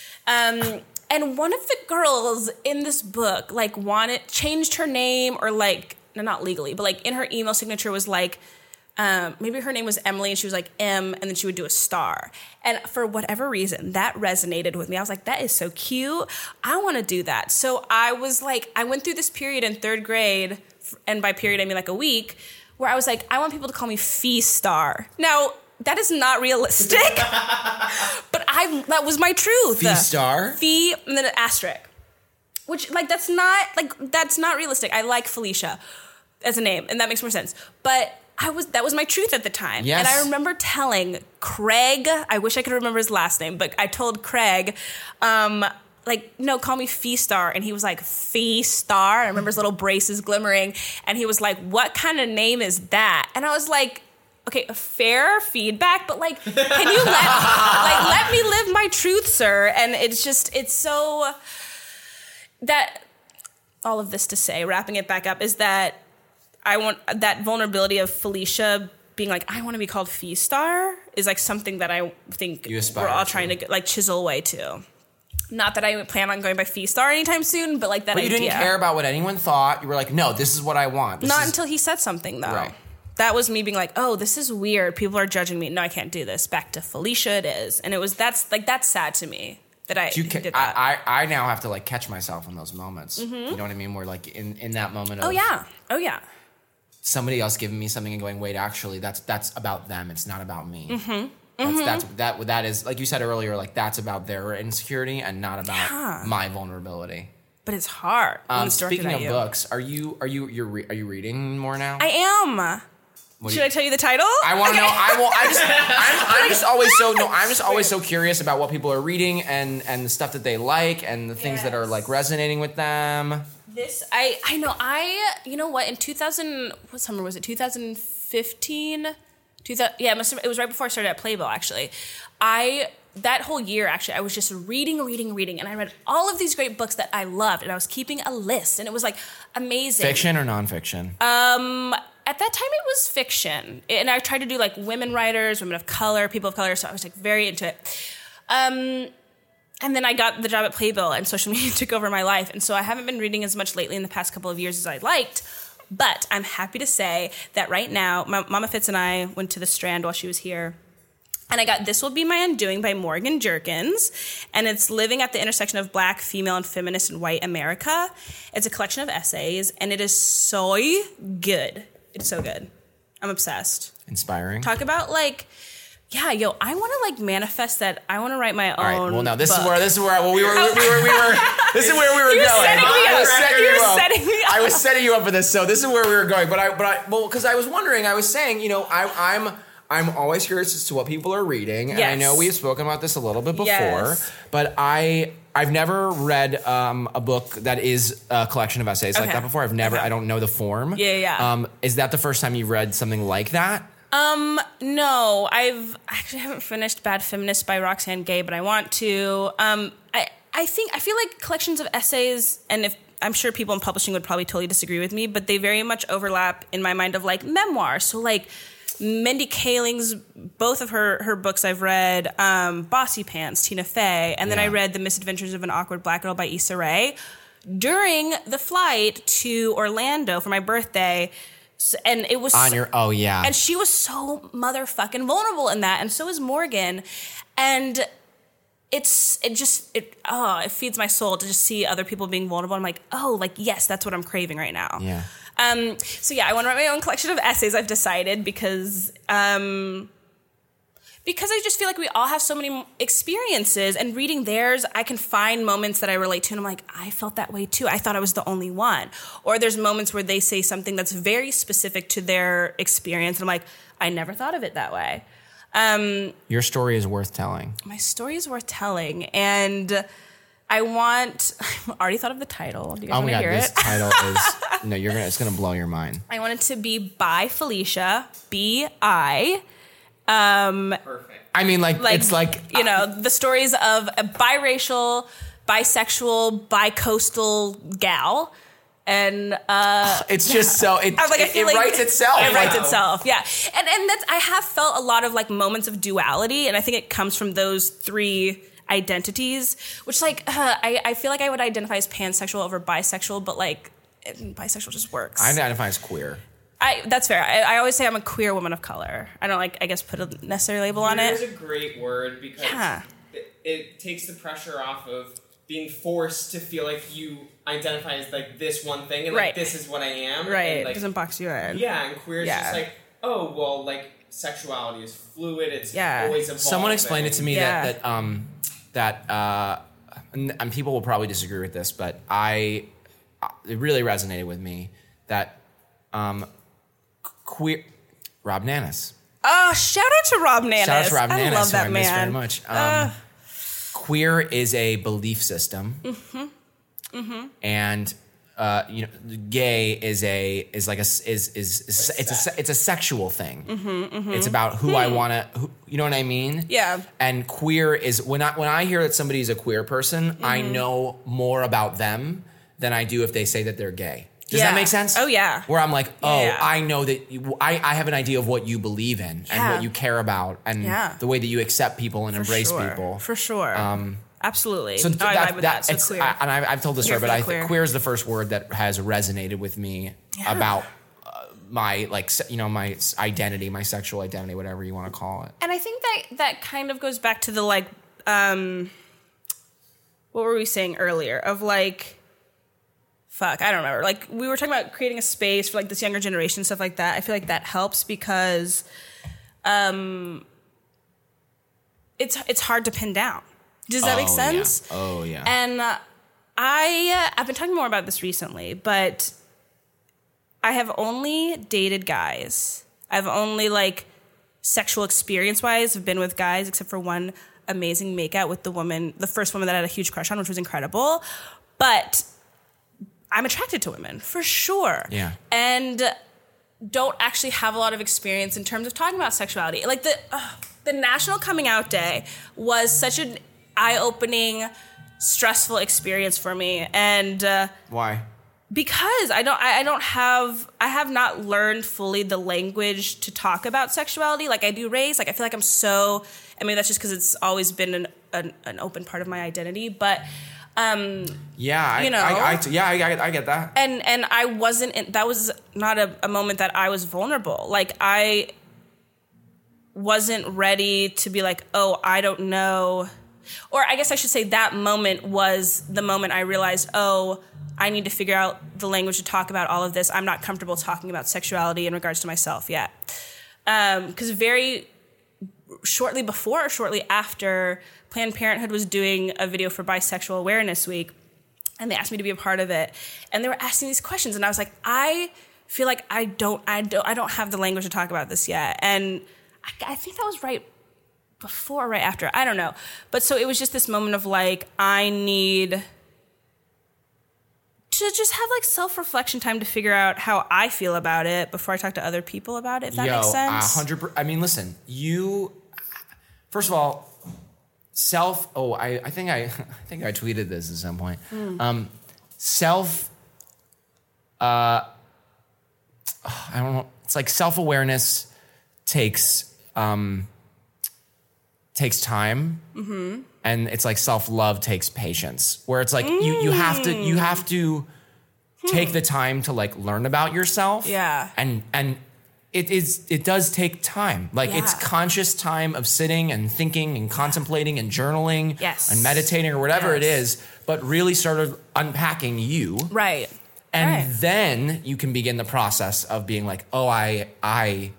B: And one of the girls in this book like changed her name, or like not legally, but like in her email signature was like, maybe her name was Emily and she was like M, and then she would do a star. And for whatever reason, that resonated with me. I was like, that is so cute. I want to do that. So I was like, I went through this period in 3rd grade, and by period I mean like a week, where I was like, I want people to call me Fee Star. Now, that is not realistic, but that was my truth.
A: Fee Star?
B: Fee, and then an asterisk. Which, that's not realistic. I like Felicia as a name, and that makes more sense. But that was my truth at the time.
A: Yes.
B: And I remember telling Craig, I wish I could remember his last name, but I told Craig, no, call me Fee Star. And he was like, Fee Star? I remember his little braces glimmering. And he was like, what kind of name is that? And I was like, okay, fair feedback, but like, can you let me live my truth, sir? And it's so, that, all of this to say, wrapping it back up, is that I want that vulnerability of Felicia being like, I want to be called Fee Star, is like something that I think we're all trying to like chisel away to. Not that I plan on going by Fee Star anytime soon, but like that idea.
A: But you didn't care about what anyone thought. You were like, no, this is what I want.
B: Not until he said something, though.
A: Right.
B: That was me being like, oh, this is weird. People are judging me. No, I can't do this. Back to Felicia it is. And that's sad to me that I did that.
A: I now have to like catch myself in those moments. You know what I mean? Where like in that moment of...
B: Oh, yeah.
A: Somebody else giving me something and going, wait, actually, that's about them. It's not about me. That is, like you said earlier, like that's about their insecurity and not about my vulnerability.
B: But it's hard.
A: Speaking of books, are you reading more now?
B: I am. Should I tell you the title?
A: I want to know. I'm just always so curious about what people are reading and the stuff that they like and the things that are like resonating with them.
B: I know. You know what? In what summer was it? 2015. It was right before I started at Playbill. Actually, that whole year, actually, I was just reading, and I read all of these great books that I loved, and I was keeping a list, and it was like amazing.
A: Fiction or nonfiction?
B: At that time, it was fiction, and I tried to do like women writers, women of color, people of color, so I was like very into it. And then I got the job at Playbill, and social media took over my life, and so I haven't been reading as much lately in the past couple of years as I'd liked. But I'm happy to say that right now, Mama Fitz and I went to the Strand while she was here, and I got This Will Be My Undoing by Morgan Jerkins, and it's living at the intersection of Black, female, and feminist and white America. It's a collection of essays, and it is so good. It's so good. I'm obsessed.
A: Inspiring.
B: Talk about like... Yeah, I want to like manifest that. I want to write my own.
A: All right. Well, now this
B: book.
A: is where this is where we were going. I was setting you up for this. So this is where we were going. Because I was wondering. I was saying, I'm always curious as to what people are reading, and I know we have spoken about this a little bit before. But I've never read a book that is a collection of essays like that before. I don't know the form.
B: Yeah.
A: Is that the first time you've read something like that?
B: No, I actually haven't finished Bad Feminist by Roxane Gay, but I want to. I feel like collections of essays, and I'm sure people in publishing would probably totally disagree with me, but they very much overlap in my mind of like memoir. So like Mindy Kaling's, both of her books I've read, Bossy Pants, Tina Fey, and then I read The Misadventures of an Awkward Black Girl by Issa Rae during the flight to Orlando for my birthday. And it was and she was so motherfucking vulnerable in that, and so is Morgan, and it feeds my soul to just see other people being vulnerable. I'm like, oh, like, yes, that's what I'm craving right now.
A: Yeah.
B: So yeah, I want to write my own collection of essays. I've decided because I just feel like we all have so many experiences, and reading theirs, I can find moments that I relate to, and I'm like, I felt that way too. I thought I was the only one. Or there's moments where they say something that's very specific to their experience, and I'm like, I never thought of it that way.
A: Your story is worth telling.
B: My story is worth telling, and I already thought of the title. Do you guys want to hear
A: this
B: it?
A: Title is it's gonna blow your mind.
B: I want it to be By Felicia, B-I.
D: Perfect.
A: I mean, it's like
B: the stories of a biracial, bisexual, bi-coastal gal. And
A: it's just so it writes itself.
B: It writes itself, yeah. And that's, I have felt a lot of like moments of duality, and I think it comes from those three identities, which I feel like I would identify as pansexual over bisexual, but like bisexual just works.
A: I identify as queer.
B: That's fair. I always say I'm a queer woman of color. I don't put a necessary label on it.
D: Queer is a great word because it takes the pressure off of being forced to feel like you identify as like this one thing and like this is what I am.
B: Right.
D: And, like,
B: it doesn't box you in.
D: Yeah, and queer is just like, oh well, like sexuality is fluid. It's always evolving.
A: Someone explained it to me that and people will probably disagree with this, but it really resonated with me that queer Rob Nanas.
B: Oh, shout out to Rob Nanas.
A: Shout out to Rob Nanas.
B: I love that
A: I
B: man.
A: miss very much. Queer is a belief system, and gay is it's a sexual thing. It's about who I want to. You know what I mean?
B: Yeah.
A: And queer is when I hear that somebody's a queer person, I know more about them than I do if they say that they're gay. Does that make sense?
B: Oh, yeah.
A: Where I'm like, I know that I have an idea of what you believe in and what you care about and the way that you accept people and embrace people.
B: For sure. Absolutely.
A: So
B: I vibe with that. So queer.
A: I've told this story, but I think queer is the first word that has resonated with me about my my identity, my sexual identity, whatever you want to call it.
B: And I think that kind of goes back to the what were we saying earlier of I don't remember. Like, we were talking about creating a space for like this younger generation, stuff like that. I feel like that helps because it's hard to pin down. Does that make sense?
A: Yeah. Oh, yeah.
B: And I've been talking more about this recently, but I have only dated guys. I've only sexual experience-wise have been with guys, except for one amazing makeout with the first woman that I had a huge crush on, which was incredible. But I'm attracted to women, for sure.
A: Yeah.
B: And don't actually have a lot of experience in terms of talking about sexuality. Like, the National Coming Out Day was such an eye-opening, stressful experience for me. And
A: why?
B: Because I have not learned fully the language to talk about sexuality like I do race. Like, I feel like I mean, that's just because it's always been an open part of my identity, but I get that. And I wasn't, that was not a moment that I was vulnerable. Like, I wasn't ready to be like, oh, I don't know. Or I guess I should say that moment was the moment I realized, oh, I need to figure out the language to talk about all of this. I'm not comfortable talking about sexuality in regards to myself yet. Because very shortly before or shortly after, Planned Parenthood was doing a video for Bisexual Awareness Week, and they asked me to be a part of it. And they were asking these questions, and I was like, I feel like I don't have the language to talk about this yet. And I think that was right before or right after. I don't know. But so it was just this moment of I need to just have self-reflection time to figure out how I feel about it before I talk to other people about it, if that makes sense.
A: 100%. I mean, listen, first of all, I think I tweeted this at some point. I don't know. It's like self-awareness takes time. Mm-hmm. And it's like self-love takes patience, where it's like you have to take the time to like learn about yourself.
B: Yeah.
A: And it does take time. Like it's conscious time of sitting and thinking and contemplating and journaling and meditating or whatever it is, but really started unpacking you.
B: Right.
A: And then you can begin the process of being like, oh, I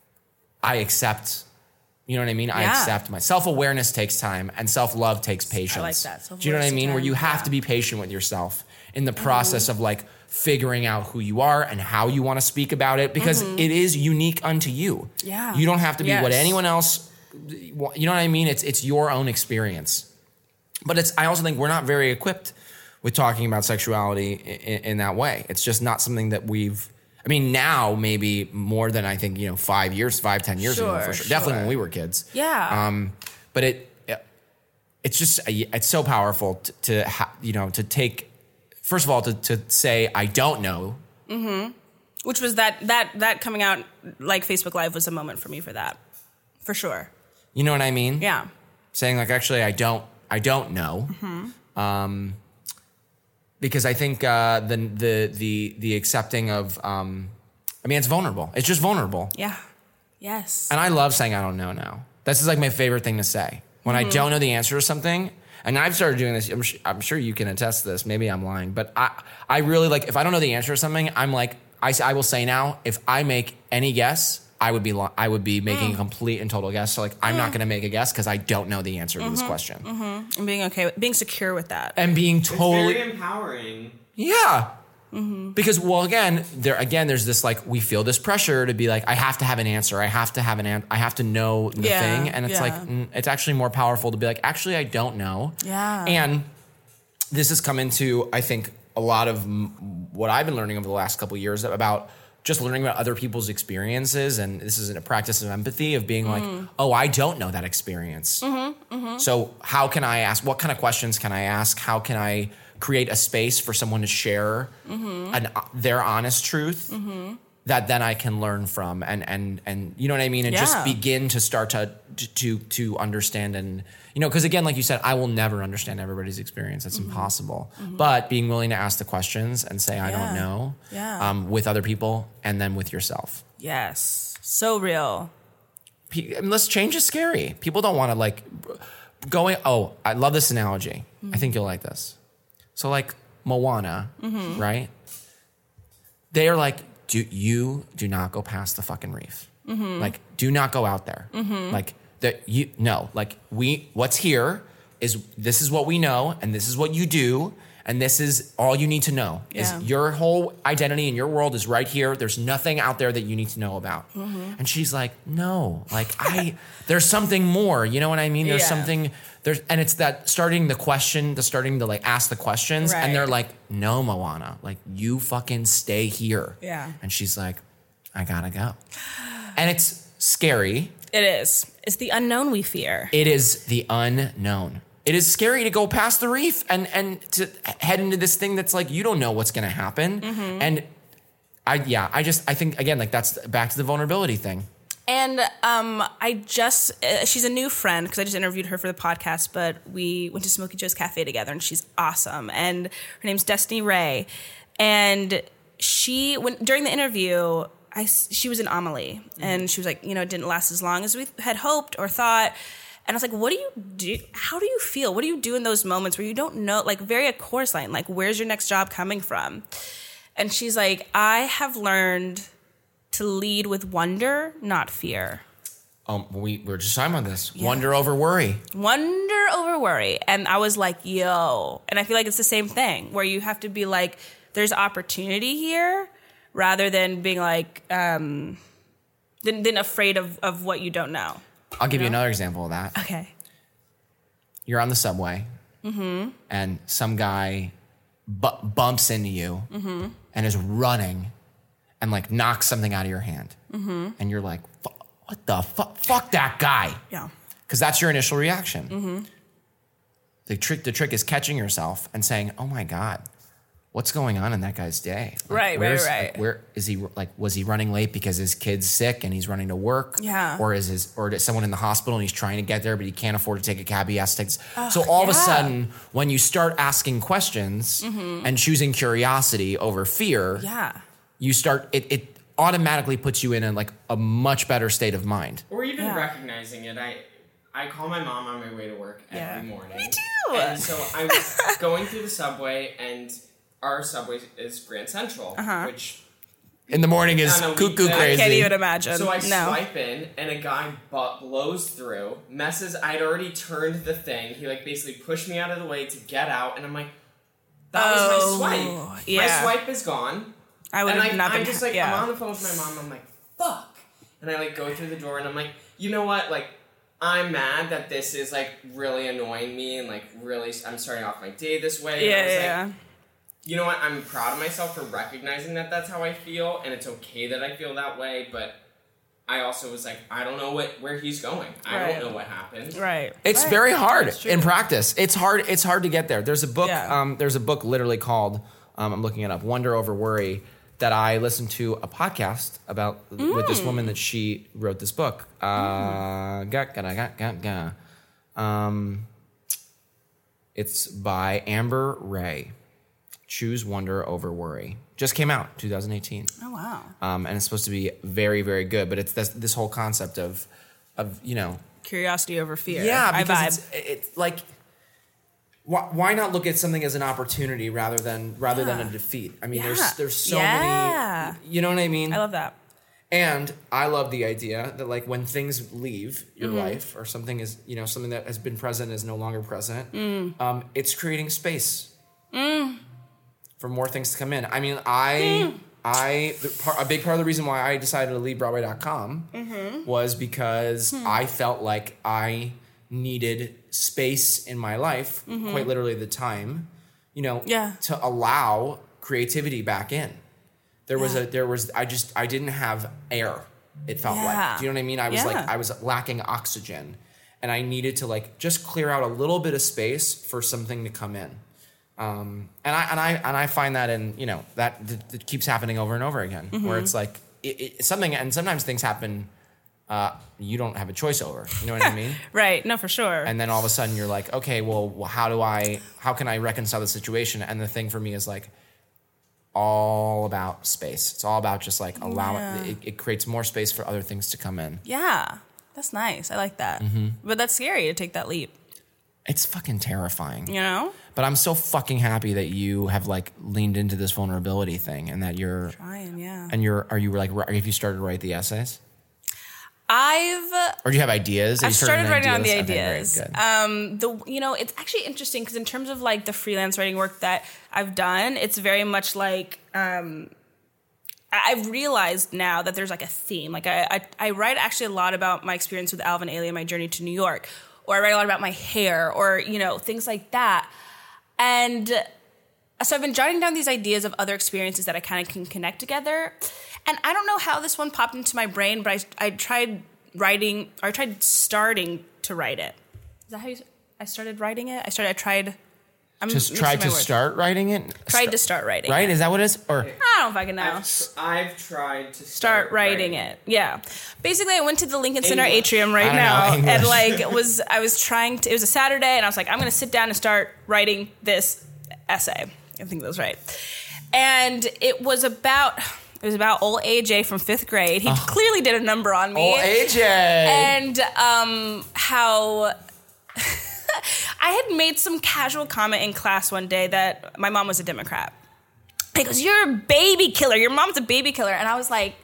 A: accept. You know what I mean? I accept my self-awareness takes time and self-love takes patience. I
B: like that.
A: Do you know what I mean? Where you have to be patient with yourself in the process of like figuring out who you are and how you want to speak about it, because it is unique unto you.
B: Yeah.
A: You don't have to be what anyone else, you know what I mean? It's your own experience. But I also think we're not very equipped with talking about sexuality in that way. It's just not something that now maybe more than I think, 10 years ago for sure. Definitely when we were kids.
B: Yeah.
A: But it's just, it's so powerful to take, first of all, to say, I don't know.
B: Mm-hmm. Which was that coming out like Facebook Live was a moment for me for that. For sure.
A: You know what I mean?
B: Yeah. Saying
A: like, actually, I don't know. Mm-hmm. Because I think the accepting of, it's vulnerable. It's just vulnerable.
B: Yeah. Yes.
A: And I love saying I don't know now. This is like my favorite thing to say. When I don't know the answer to something, and I've started doing this, I'm sure you can attest to this. Maybe I'm lying, but I really like, if I don't know the answer to something, I'm like, I will say now, if I make any guess, I would be making a complete and total guess. So like, I'm not going to make a guess because I don't know the answer to this question.
B: Mm-hmm. And being okay, being secure with that,
A: and being totally
D: it's very empowering.
A: Yeah. Mm-hmm. Because again, there's this like, we feel this pressure to be like, I have to have an answer. I have to know the thing. And it's like, it's actually more powerful to be like, actually, I don't know.
B: Yeah.
A: And this has come into, I think, a lot of what I've been learning over the last couple of years about just learning about other people's experiences. And this is a practice of empathy, of being like, oh, I don't know that experience. Mm-hmm. Mm-hmm. So how can I ask? What kind of questions can I ask? How can I create a space for someone to share their honest truth that then I can learn from, and you know what I mean, and just begin to start to understand, and because again, like you said, I will never understand everybody's experience. That's impossible. But being willing to ask the questions and say I don't know, with other people and then with yourself.
B: Yes, so real.
A: Let's change is scary. People don't want to like going. Oh, I love this analogy. I think you'll like this. So like Moana, right? They are like, do not go past the fucking reef. Like, do not go out there. Like what's here is, this is what we know, and this is what you do, and this is all you need to know. Is your whole identity and your world is right here. There's nothing out there that you need to know about. And she's like, no, like there's something more. You know what I mean? There's something. And it's that starting to like ask the questions, and they're like, no, Moana, like you fucking stay here.
B: Yeah.
A: And she's like, I gotta go. And it's scary.
B: It is. It's the unknown we fear.
A: It is the unknown. It is scary to go past the reef and to head into this thing that's like, you don't know what's gonna happen. And I think again, like that's back to the vulnerability thing.
B: And she's a new friend because I just interviewed her for the podcast, but we went to Smokey Joe's Cafe together, and she's awesome. And her name's Destiny Ray. And during the interview, she was in Amelie, and she was like, it didn't last as long as we had hoped or thought. And I was like, what do you do? How do you feel? What do you do in those moments where you don't know, like very a chorus line, like where's your next job coming from? And she's like, I have learned to lead with wonder, not fear.
A: We were just talking about this. Yeah. Wonder over worry.
B: Wonder over worry. And I was like, yo. And I feel like it's the same thing, where you have to be like, there's opportunity here, rather than being like, than afraid of what you don't know.
A: I'll give you another example of that.
B: Okay.
A: You're on the subway, and some guy bumps into you and is running and like knocks something out of your hand. And you're like, what the fuck? Fuck that guy.
B: Yeah.
A: Because that's your initial reaction. The trick is catching yourself and saying, oh my God, what's going on in that guy's day?
B: Right.
A: Where is he? Like, was he running late because his kid's sick and he's running to work?
B: Yeah.
A: Or is someone in the hospital and he's trying to get there, but he can't afford to take a cab? He has to take. So all of a sudden, when you start asking questions and choosing curiosity over fear, you start. It automatically puts you in a much better state of mind.
D: Or even recognizing it. I call my mom on my way to work every morning.
B: Me too.
D: And so I was going through the subway, and our subway is Grand Central, which
A: in the morning is cuckoo crazy.
B: I can't even imagine.
D: So I swipe in, and a guy blows through, I'd already turned the thing. He basically pushed me out of the way to get out, and I'm like, that was my swipe.
B: Yeah.
D: My swipe is gone.
B: I would have not been.
D: I'm just I'm on the phone with my mom. I'm like, fuck, and I go through the door, and I'm like, you know what, I'm mad that this is really annoying me, and really I'm starting off my day this way. And I was you know what? I'm proud of myself for recognizing that that's how I feel, and it's okay that I feel that way. But I also was I don't know where he's going. I don't know what happened.
B: Right.
A: It's very hard in practice. It's hard to get there. There's a book. There's a book literally called I'm looking it up. Wonder Over Worry. That I listened to a podcast about with this woman that she wrote this book. It's by Amber Ray. Choose Wonder Over Worry. Just came out 2018.
B: Oh wow!
A: And it's supposed to be very, very good. But it's this whole concept of
B: curiosity over fear.
A: Yeah, because it's why not look at something as an opportunity rather than a defeat? I mean, there's so many. You know what I mean?
B: I love that.
A: And I love the idea that when things leave your life or something is something that has been present is no longer present. It's creating space for more things to come in. I mean, a big part of the reason why I decided to leave Broadway.com was because I felt like I needed space in my life, quite literally the time, to allow creativity back in. I didn't have air. It felt like, do you know what I mean? I was lacking oxygen, and I needed to just clear out a little bit of space for something to come in. And I find that that keeps happening over and over again, where it's something, and sometimes things happen you don't have a choice over. You know what I mean?
B: Right. No, for sure.
A: And then all of a sudden you're like, okay, well, how can I reconcile the situation? And the thing for me is all about space. It's all about just allowing, it creates more space for other things to come in.
B: Yeah. That's nice. I like that. But that's scary to take that leap.
A: It's fucking terrifying.
B: But
A: I'm so fucking happy that you have leaned into this vulnerability thing and that you're
B: trying,
A: And have you started to write the essays?
B: Or
A: do you have ideas?
B: I've started writing on the ideas.
A: Okay,
B: It's actually interesting because in terms of the freelance writing work that I've done, it's very much I've realized now that there's a theme. I write actually a lot about my experience with Alvin Ailey and my journey to New York, or I write a lot about my hair, or things like that. And so I've been jotting down these ideas of other experiences that I kind of can connect together. And I don't know how this one popped into my brain, but I tried starting to write it. Is that how I started writing it? Tried to
A: start writing it?
B: Tried to start writing
A: it. Right? Is that what it is? Or
B: I don't fucking know.
D: I've tried to
B: start writing it. Yeah. Basically, I went to the Lincoln Center atrium right now. And it was a Saturday, and I was like, I'm going to sit down and start writing this essay. I think that was right. And it was about old AJ from 5th grade. He clearly did a number on me.
A: Old AJ!
B: And how I had made some casual comment in class one day that my mom was a Democrat. He goes, "You're a baby killer. Your mom's a baby killer." And I was like,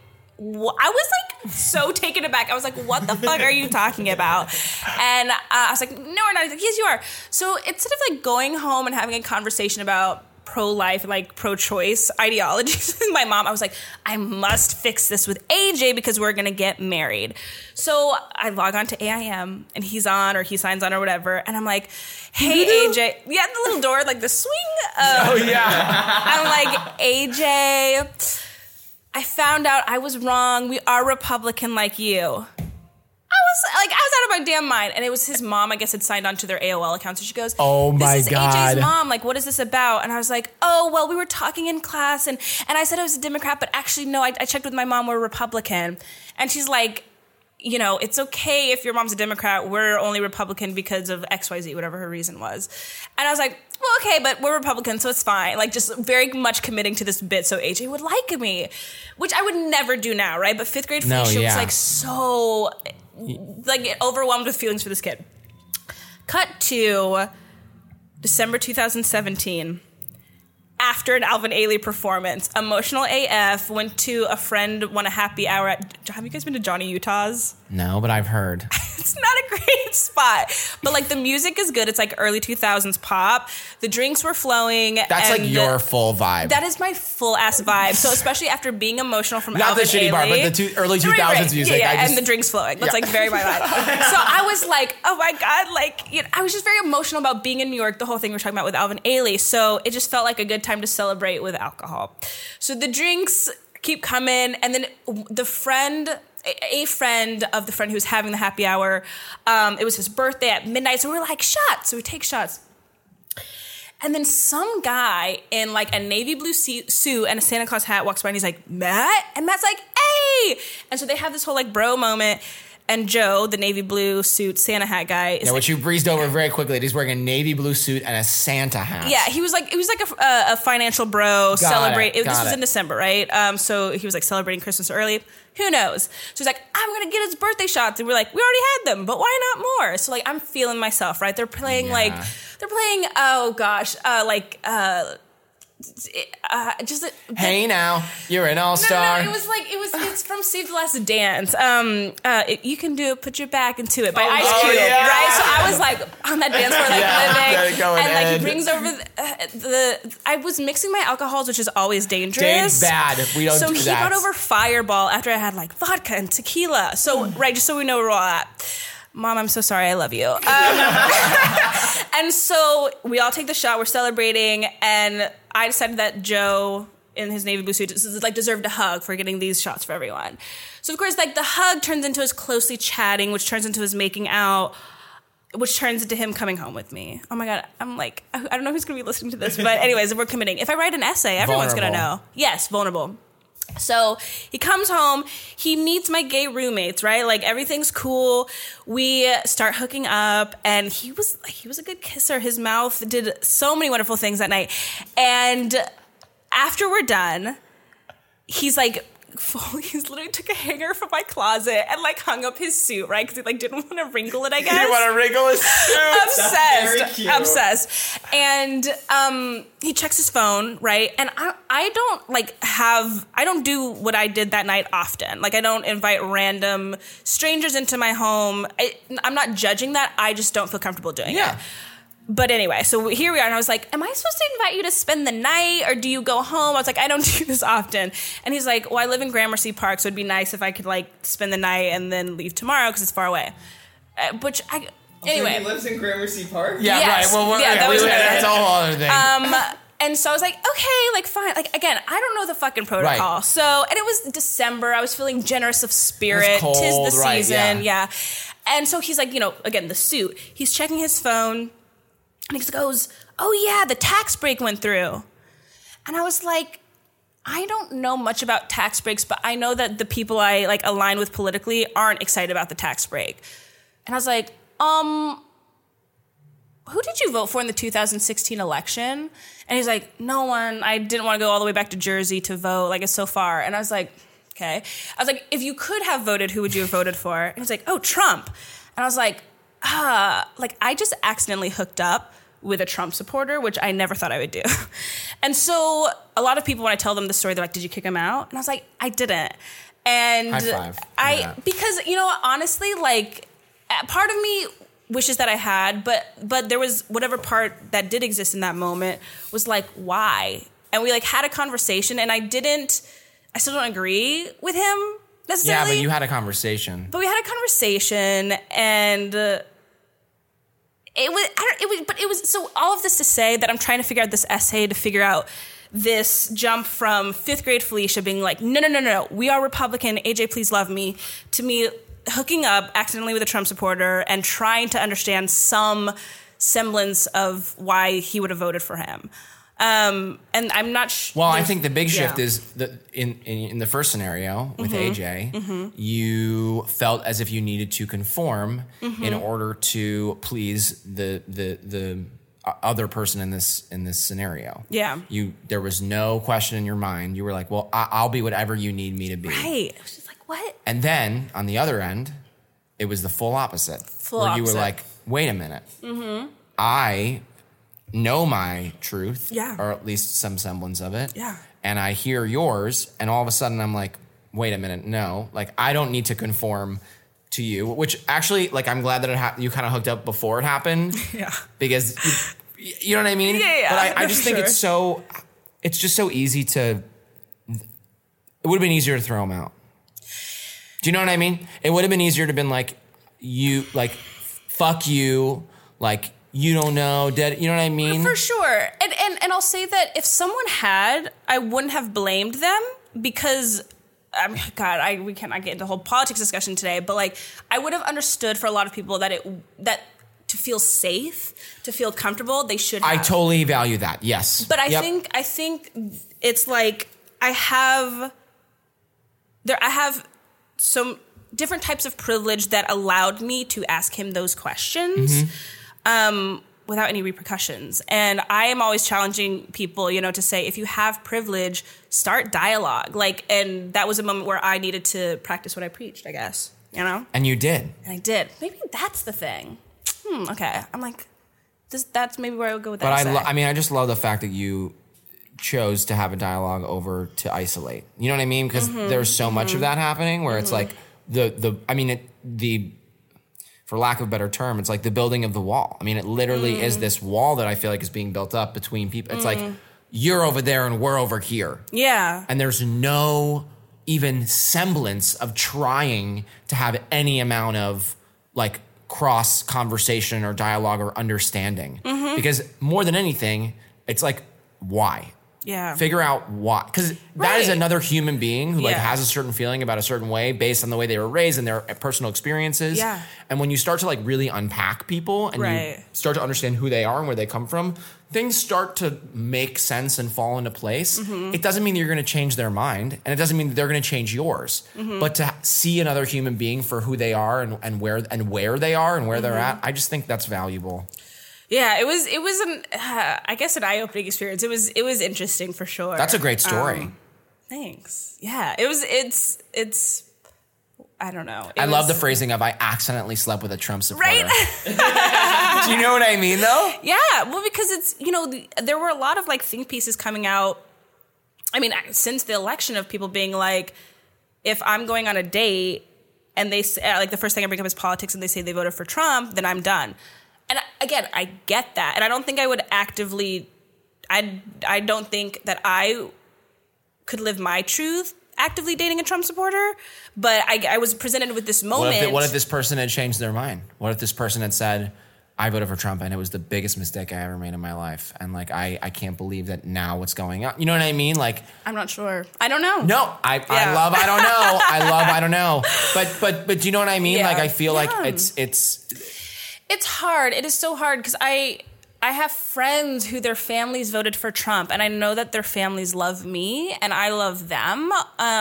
B: so taken aback. I was like, what the fuck are you talking about? And I was like, no, we're not. He's like, yes, you are. So instead of going home and having a conversation about pro-life and pro-choice ideologies with my mom, I was like, I must fix this with AJ because we're gonna get married. So I log on to AIM and he's on, or he signs on or whatever, and I'm like, hey AJ, yeah, the little door, the swing. I'm like, AJ, I found out I was wrong. We are Republican like you. I was was out of my damn mind. And it was his mom, I guess, had signed on to their AOL account. So she goes,
A: oh my God.
B: This is AJ's mom. Like, what is this about? And I was like, oh, well, we were talking in class. And I said I was a Democrat, but actually, no, I checked with my mom. We're Republican. And she's like, you know, it's okay if your mom's a Democrat. We're only Republican because of XYZ, whatever her reason was. And I was like, well, okay, but we're Republican, so it's fine. Like, just very much committing to this bit so AJ would like me, which I would never do now, right? But 5th grade Felicia was like so, like, overwhelmed with feelings for this kid. Cut to December 2017. After an Alvin Ailey performance, emotional AF, went to a friend, won a happy hour at... Have you guys been to Johnny Utah's?
A: No, but I've heard.
B: It's not a great spot. But, like, the music is good. It's, like, early 2000s pop. The drinks were flowing.
A: That's, like, your full vibe.
B: That is my full-ass vibe. So, especially after being emotional from
A: not
B: Alvin
A: the shitty
B: Ailey,
A: part, but the early 2000s music.
B: Yeah, and the drinks flowing. That's, like, very my vibe. So, I was like, oh, my God. Like, you know, I was just very emotional about being in New York, the whole thing we're talking about with Alvin Ailey. So, it just felt like a good time to celebrate with alcohol. So, the drinks keep coming, and then a friend of the friend who was having the happy hour, it was his birthday at midnight, so we were like, shots. So we take shots. And then some guy in like a navy blue suit and a Santa Claus hat walks by and he's like, Matt? And Matt's like, hey! And so they have this whole like bro moment. And Joe, the navy blue suit Santa hat guy, is
A: which you breezed over very quickly. He's wearing a navy blue suit and a Santa hat.
B: Yeah, he was like a financial bro. This was in December, right? So he was like celebrating Christmas early. Who knows? So he's like, I'm gonna get his birthday shots, and we're like, we already had them, but why not more? So like, I'm feeling myself, right? They're playing oh gosh,
A: Hey now, you're an all-star.
B: No, it's from Save the Last Dance. You can do it, put your back into it by Ice Cube, right? So I was like on that dance floor, like living, and like he brings over I was mixing my alcohols, which is always dangerous.
A: Bad. We don't do that. So he
B: brought over Fireball after I had like vodka and tequila. So right, just so we know where we're all at. Mom, I'm so sorry. I love you. And so we all take the shot. We're celebrating, and I decided that Joe, in his navy blue suit, like deserved a hug for getting these shots for everyone. So of course, like the hug turns into us closely chatting, which turns into us making out, which turns into him coming home with me. Oh my God, I'm like, I don't know who's gonna be listening to this, but anyways, we're committing. If I write an essay, everyone's gonna know. Yes, vulnerable. So he comes home, he meets my gay roommates, right? Like everything's cool. We start hooking up, and he was a good kisser. His mouth did so many wonderful things that night. And after we're done, he's literally took a hanger from my closet and like hung up his suit, right? Because he like didn't want to wrinkle it, I guess.
A: He didn't want to wrinkle his suit.
B: Obsessed. And he checks his phone, right? And I don't do what I did that night often. Like I don't invite random strangers into my home. I'm not judging that. I just don't feel comfortable doing it. But anyway, so here we are, and I was like, am I supposed to invite you to spend the night, or do you go home? I was like, I don't do this often. And he's like, well, I live in Gramercy Park, so it'd be nice if I could, like, spend the night and then leave tomorrow, because it's far away. Anyway.
D: So he lives in Gramercy Park?
A: Yeah,
B: yes.
A: right. Well,
B: that's
A: a whole other thing.
B: And so I was like, okay, like, fine. Like, again, I don't know the fucking protocol. Right. So, and it was December. I was feeling generous of spirit.
A: It was cold,
B: Tis the season.
A: Right,
B: yeah. And so he's like, again, the suit. He's checking his phone. And he goes, oh yeah, the tax break went through. And I was like, I don't know much about tax breaks, but I know that the people I like align with politically aren't excited about the tax break. And I was like, who did you vote for in the 2016 election? And he's like, no one. I didn't want to go all the way back to Jersey to vote. Like, it's so far. And I was like, okay. I was like, if you could have voted, who would you have voted for? And he's like, oh, Trump. And I was like, I just accidentally hooked up with a Trump supporter, which I never thought I would do. And so a lot of people, when I tell them the story, they're like, did you kick him out? And I was like, I didn't. And
A: high five.
B: Because, honestly, like, part of me wishes that I had, but there was whatever part that did exist in that moment was like, why? And we like had a conversation, and I still don't agree with him necessarily.
A: Yeah, but you had a conversation.
B: But we had a conversation, and it was so all of this to say that I'm trying to figure out this essay to figure out this jump from 5th grade Felicia being like, no, we are Republican, AJ, please love me, to me hooking up accidentally with a Trump supporter and trying to understand some semblance of why he would have voted for him. And I'm not
A: Well, I think the big shift is that in the first scenario with AJ, you felt as if you needed to conform in order to please the other person in this scenario.
B: Yeah.
A: There was no question in your mind. You were like, well, I'll be whatever you need me to be.
B: Right. I was just like, what?
A: And then on the other end, it was the full opposite. You were like, wait a minute. I know my truth, or at least some semblance of it.
B: Yeah.
A: And I hear yours, and all of a sudden I'm like, wait a minute, no. Like, I don't need to conform to you, which actually, like, I'm glad that you kind of hooked up before it happened.
B: Yeah.
A: Because, you know what I mean?
B: Yeah.
A: But I just think it's just so easy to, it would have been easier to throw him out. Do you know what I mean? It would have been easier to have been like, fuck you, like, you don't know, dead. You know what I mean?
B: For sure. And I'll say that if someone had, I wouldn't have blamed them because, we cannot get into the whole politics discussion today, but like, I would have understood for a lot of people that to feel safe, to feel comfortable, they should have.
A: I totally value that. Yes.
B: But I think it's like, I have some different types of privilege that allowed me to ask him those questions. Without any repercussions. And I am always challenging people, to say, if you have privilege, start dialogue. And that was a moment where I needed to practice what I preached, I guess,
A: And you did.
B: And I did. Maybe that's the thing. Okay. I'm like, that's maybe where I would go with that.
A: But I just love the fact that you chose to have a dialogue over to isolate. You know what I mean? Because there's so much of that happening where it's like for lack of a better term, it's like the building of the wall. I mean, it literally is this wall that I feel like is being built up between people. It's like, you're over there and we're over here.
B: Yeah.
A: And there's no even semblance of trying to have any amount of like cross conversation or dialogue or understanding. Because more than anything, it's like, why?
B: Yeah.
A: Figure out why. Because that is another human being who has a certain feeling about a certain way based on the way they were raised and their personal experiences.
B: Yeah.
A: And when you start to like really unpack people and you start to understand who they are and where they come from, things start to make sense and fall into place. It doesn't mean that you're going to change their mind, and it doesn't mean that they're going to change yours. But to see another human being for who they are and where they are and where they're at, I just think that's valuable.
B: Yeah, it was I guess an eye-opening experience. It was interesting for sure.
A: That's a great story.
B: Thanks. Yeah, it's I don't know.
A: I love the phrasing of I accidentally slept with a Trump supporter.
B: Right?
A: Do you know what I mean though?
B: Yeah, well, because it's, there were a lot of like think pieces coming out. I mean, since the election, of people being like, if I'm going on a date and they say, like, the first thing I bring up is politics and they say they voted for Trump, then I'm done. And again, I get that. And I don't think I would actively, I don't think that I could live my truth actively dating a Trump supporter. But I was presented with this moment.
A: What if this person had changed their mind? What if this person had said, I voted for Trump and it was the biggest mistake I ever made in my life. And like, I can't believe that now what's going on. You know what I mean? Like,
B: I'm not sure. I don't know.
A: No, I love, I don't know. I don't know. But do you know what I mean?
B: Yeah.
A: Like, I feel like
B: it's hard. It is so hard because I have friends who their families voted for Trump, and I know that their families love me and I love them.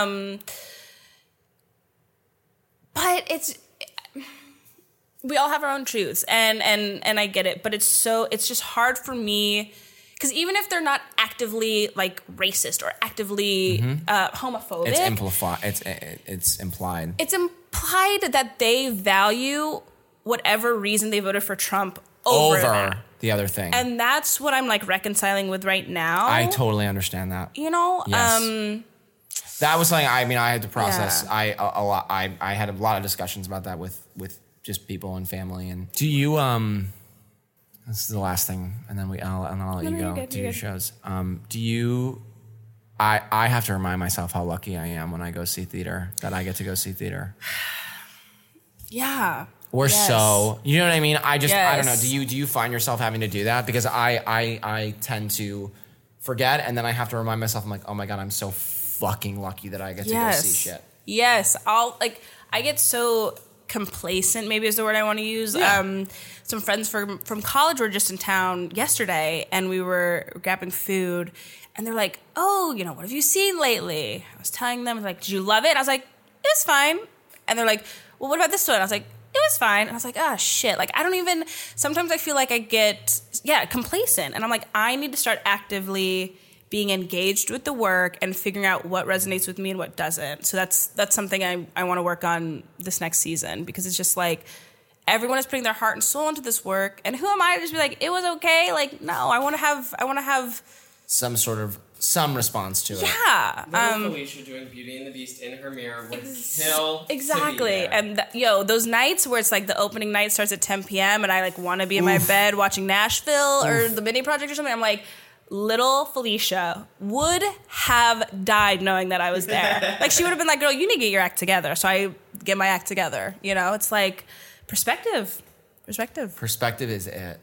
B: But we all have our own truths, and I get it. But it's just hard for me because even if they're not actively like racist or actively homophobic,
A: it's implied.
B: It's implied that they value whatever reason they voted for Trump over that.
A: The other thing. And
B: that's what I'm like reconciling with right now.
A: I totally understand that.
B: Yes.
A: That was something I had to process. Yeah. I had a lot of discussions about that with just people and family. And do you this is the last thing, and then I'll let you go to your shows. Do you? I have to remind myself how lucky I am when I go see theater, that I get to go see theater.
B: Yeah.
A: Or so, you know what I mean? I don't know. Do you find yourself having to do that? Because I tend to forget, and then I have to remind myself. I'm like, oh my God, I'm so fucking lucky that I get to go see shit.
B: Yes, I get so complacent, maybe is the word I want to use.
C: Yeah.
B: Some friends from college were just in town yesterday, and we were grabbing food, and they're like, oh, what have you seen lately? I was telling them, like, did you love it? I was like, it was fine. And they're like, well, what about this one? I was like, it was fine. And I was like, oh, shit. Like, sometimes I feel like I get, complacent. And I'm like, I need to start actively being engaged with the work and figuring out what resonates with me and what doesn't. So that's something I want to work on this next season, because it's just like everyone is putting their heart and soul into this work. And who am I to just be like, it was okay? Like, no, I want to have
C: some response to it.
B: Yeah.
D: Felicia doing Beauty and the Beast in her mirror would kill.
B: Exactly. And those nights where it's like the opening night starts at 10 p.m. and I like want to be in my bed watching Nashville or the Mini Project or something. I'm like, little Felicia would have died knowing that I was there. Like, she would have been like, girl, you need to get your act together. So I get my act together. It's like perspective.
C: Perspective is it.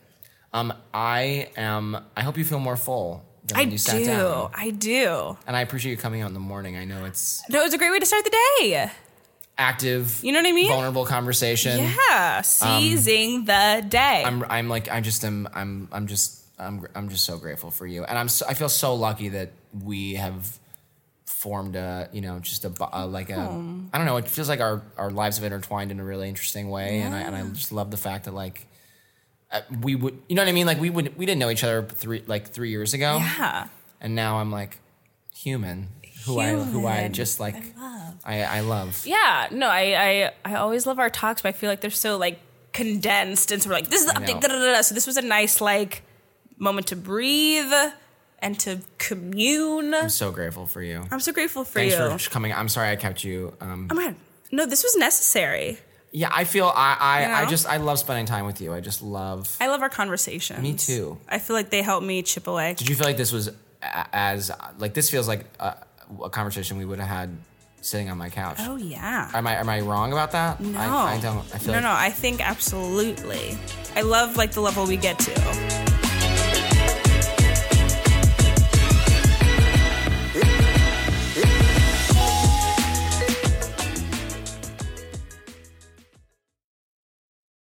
C: I hope you feel more full than when you sat down.
B: I do.
C: And I appreciate you coming out in the morning. I know it's...
B: No, it was a great way to start the day.
C: Active,
B: you know what I mean?
C: Vulnerable conversation.
B: Yeah, seizing the day.
C: I'm just so grateful for you, and I feel so lucky that we have formed I don't know. It feels like our lives have intertwined in a really interesting way, and I just love the fact that like we would, you know what I mean? Like we didn't know each other 3 years ago.
B: Yeah.
C: And now I'm like human. Who I just like. I love.
B: Yeah. No, I always love our talks, but I feel like they're so like condensed, and so we're like, this is the update. Da, da, da, da. So this was a nice like moment to breathe and to commune.
C: I'm so grateful for you.
B: I'm so grateful for
C: Thanks
B: you.
C: Thanks for coming. I'm sorry I kept you.
B: Oh my God. No, this was necessary.
C: Yeah, I feel I love spending time with you. I love
B: our conversations.
C: Me too.
B: I feel like they help me chip away.
C: Did you feel like this was this feels like a conversation we would have had sitting on my couch?
B: Oh yeah.
C: Am I wrong about that?
B: No.
C: I don't. I feel
B: no. I think absolutely. I love like the level we get to.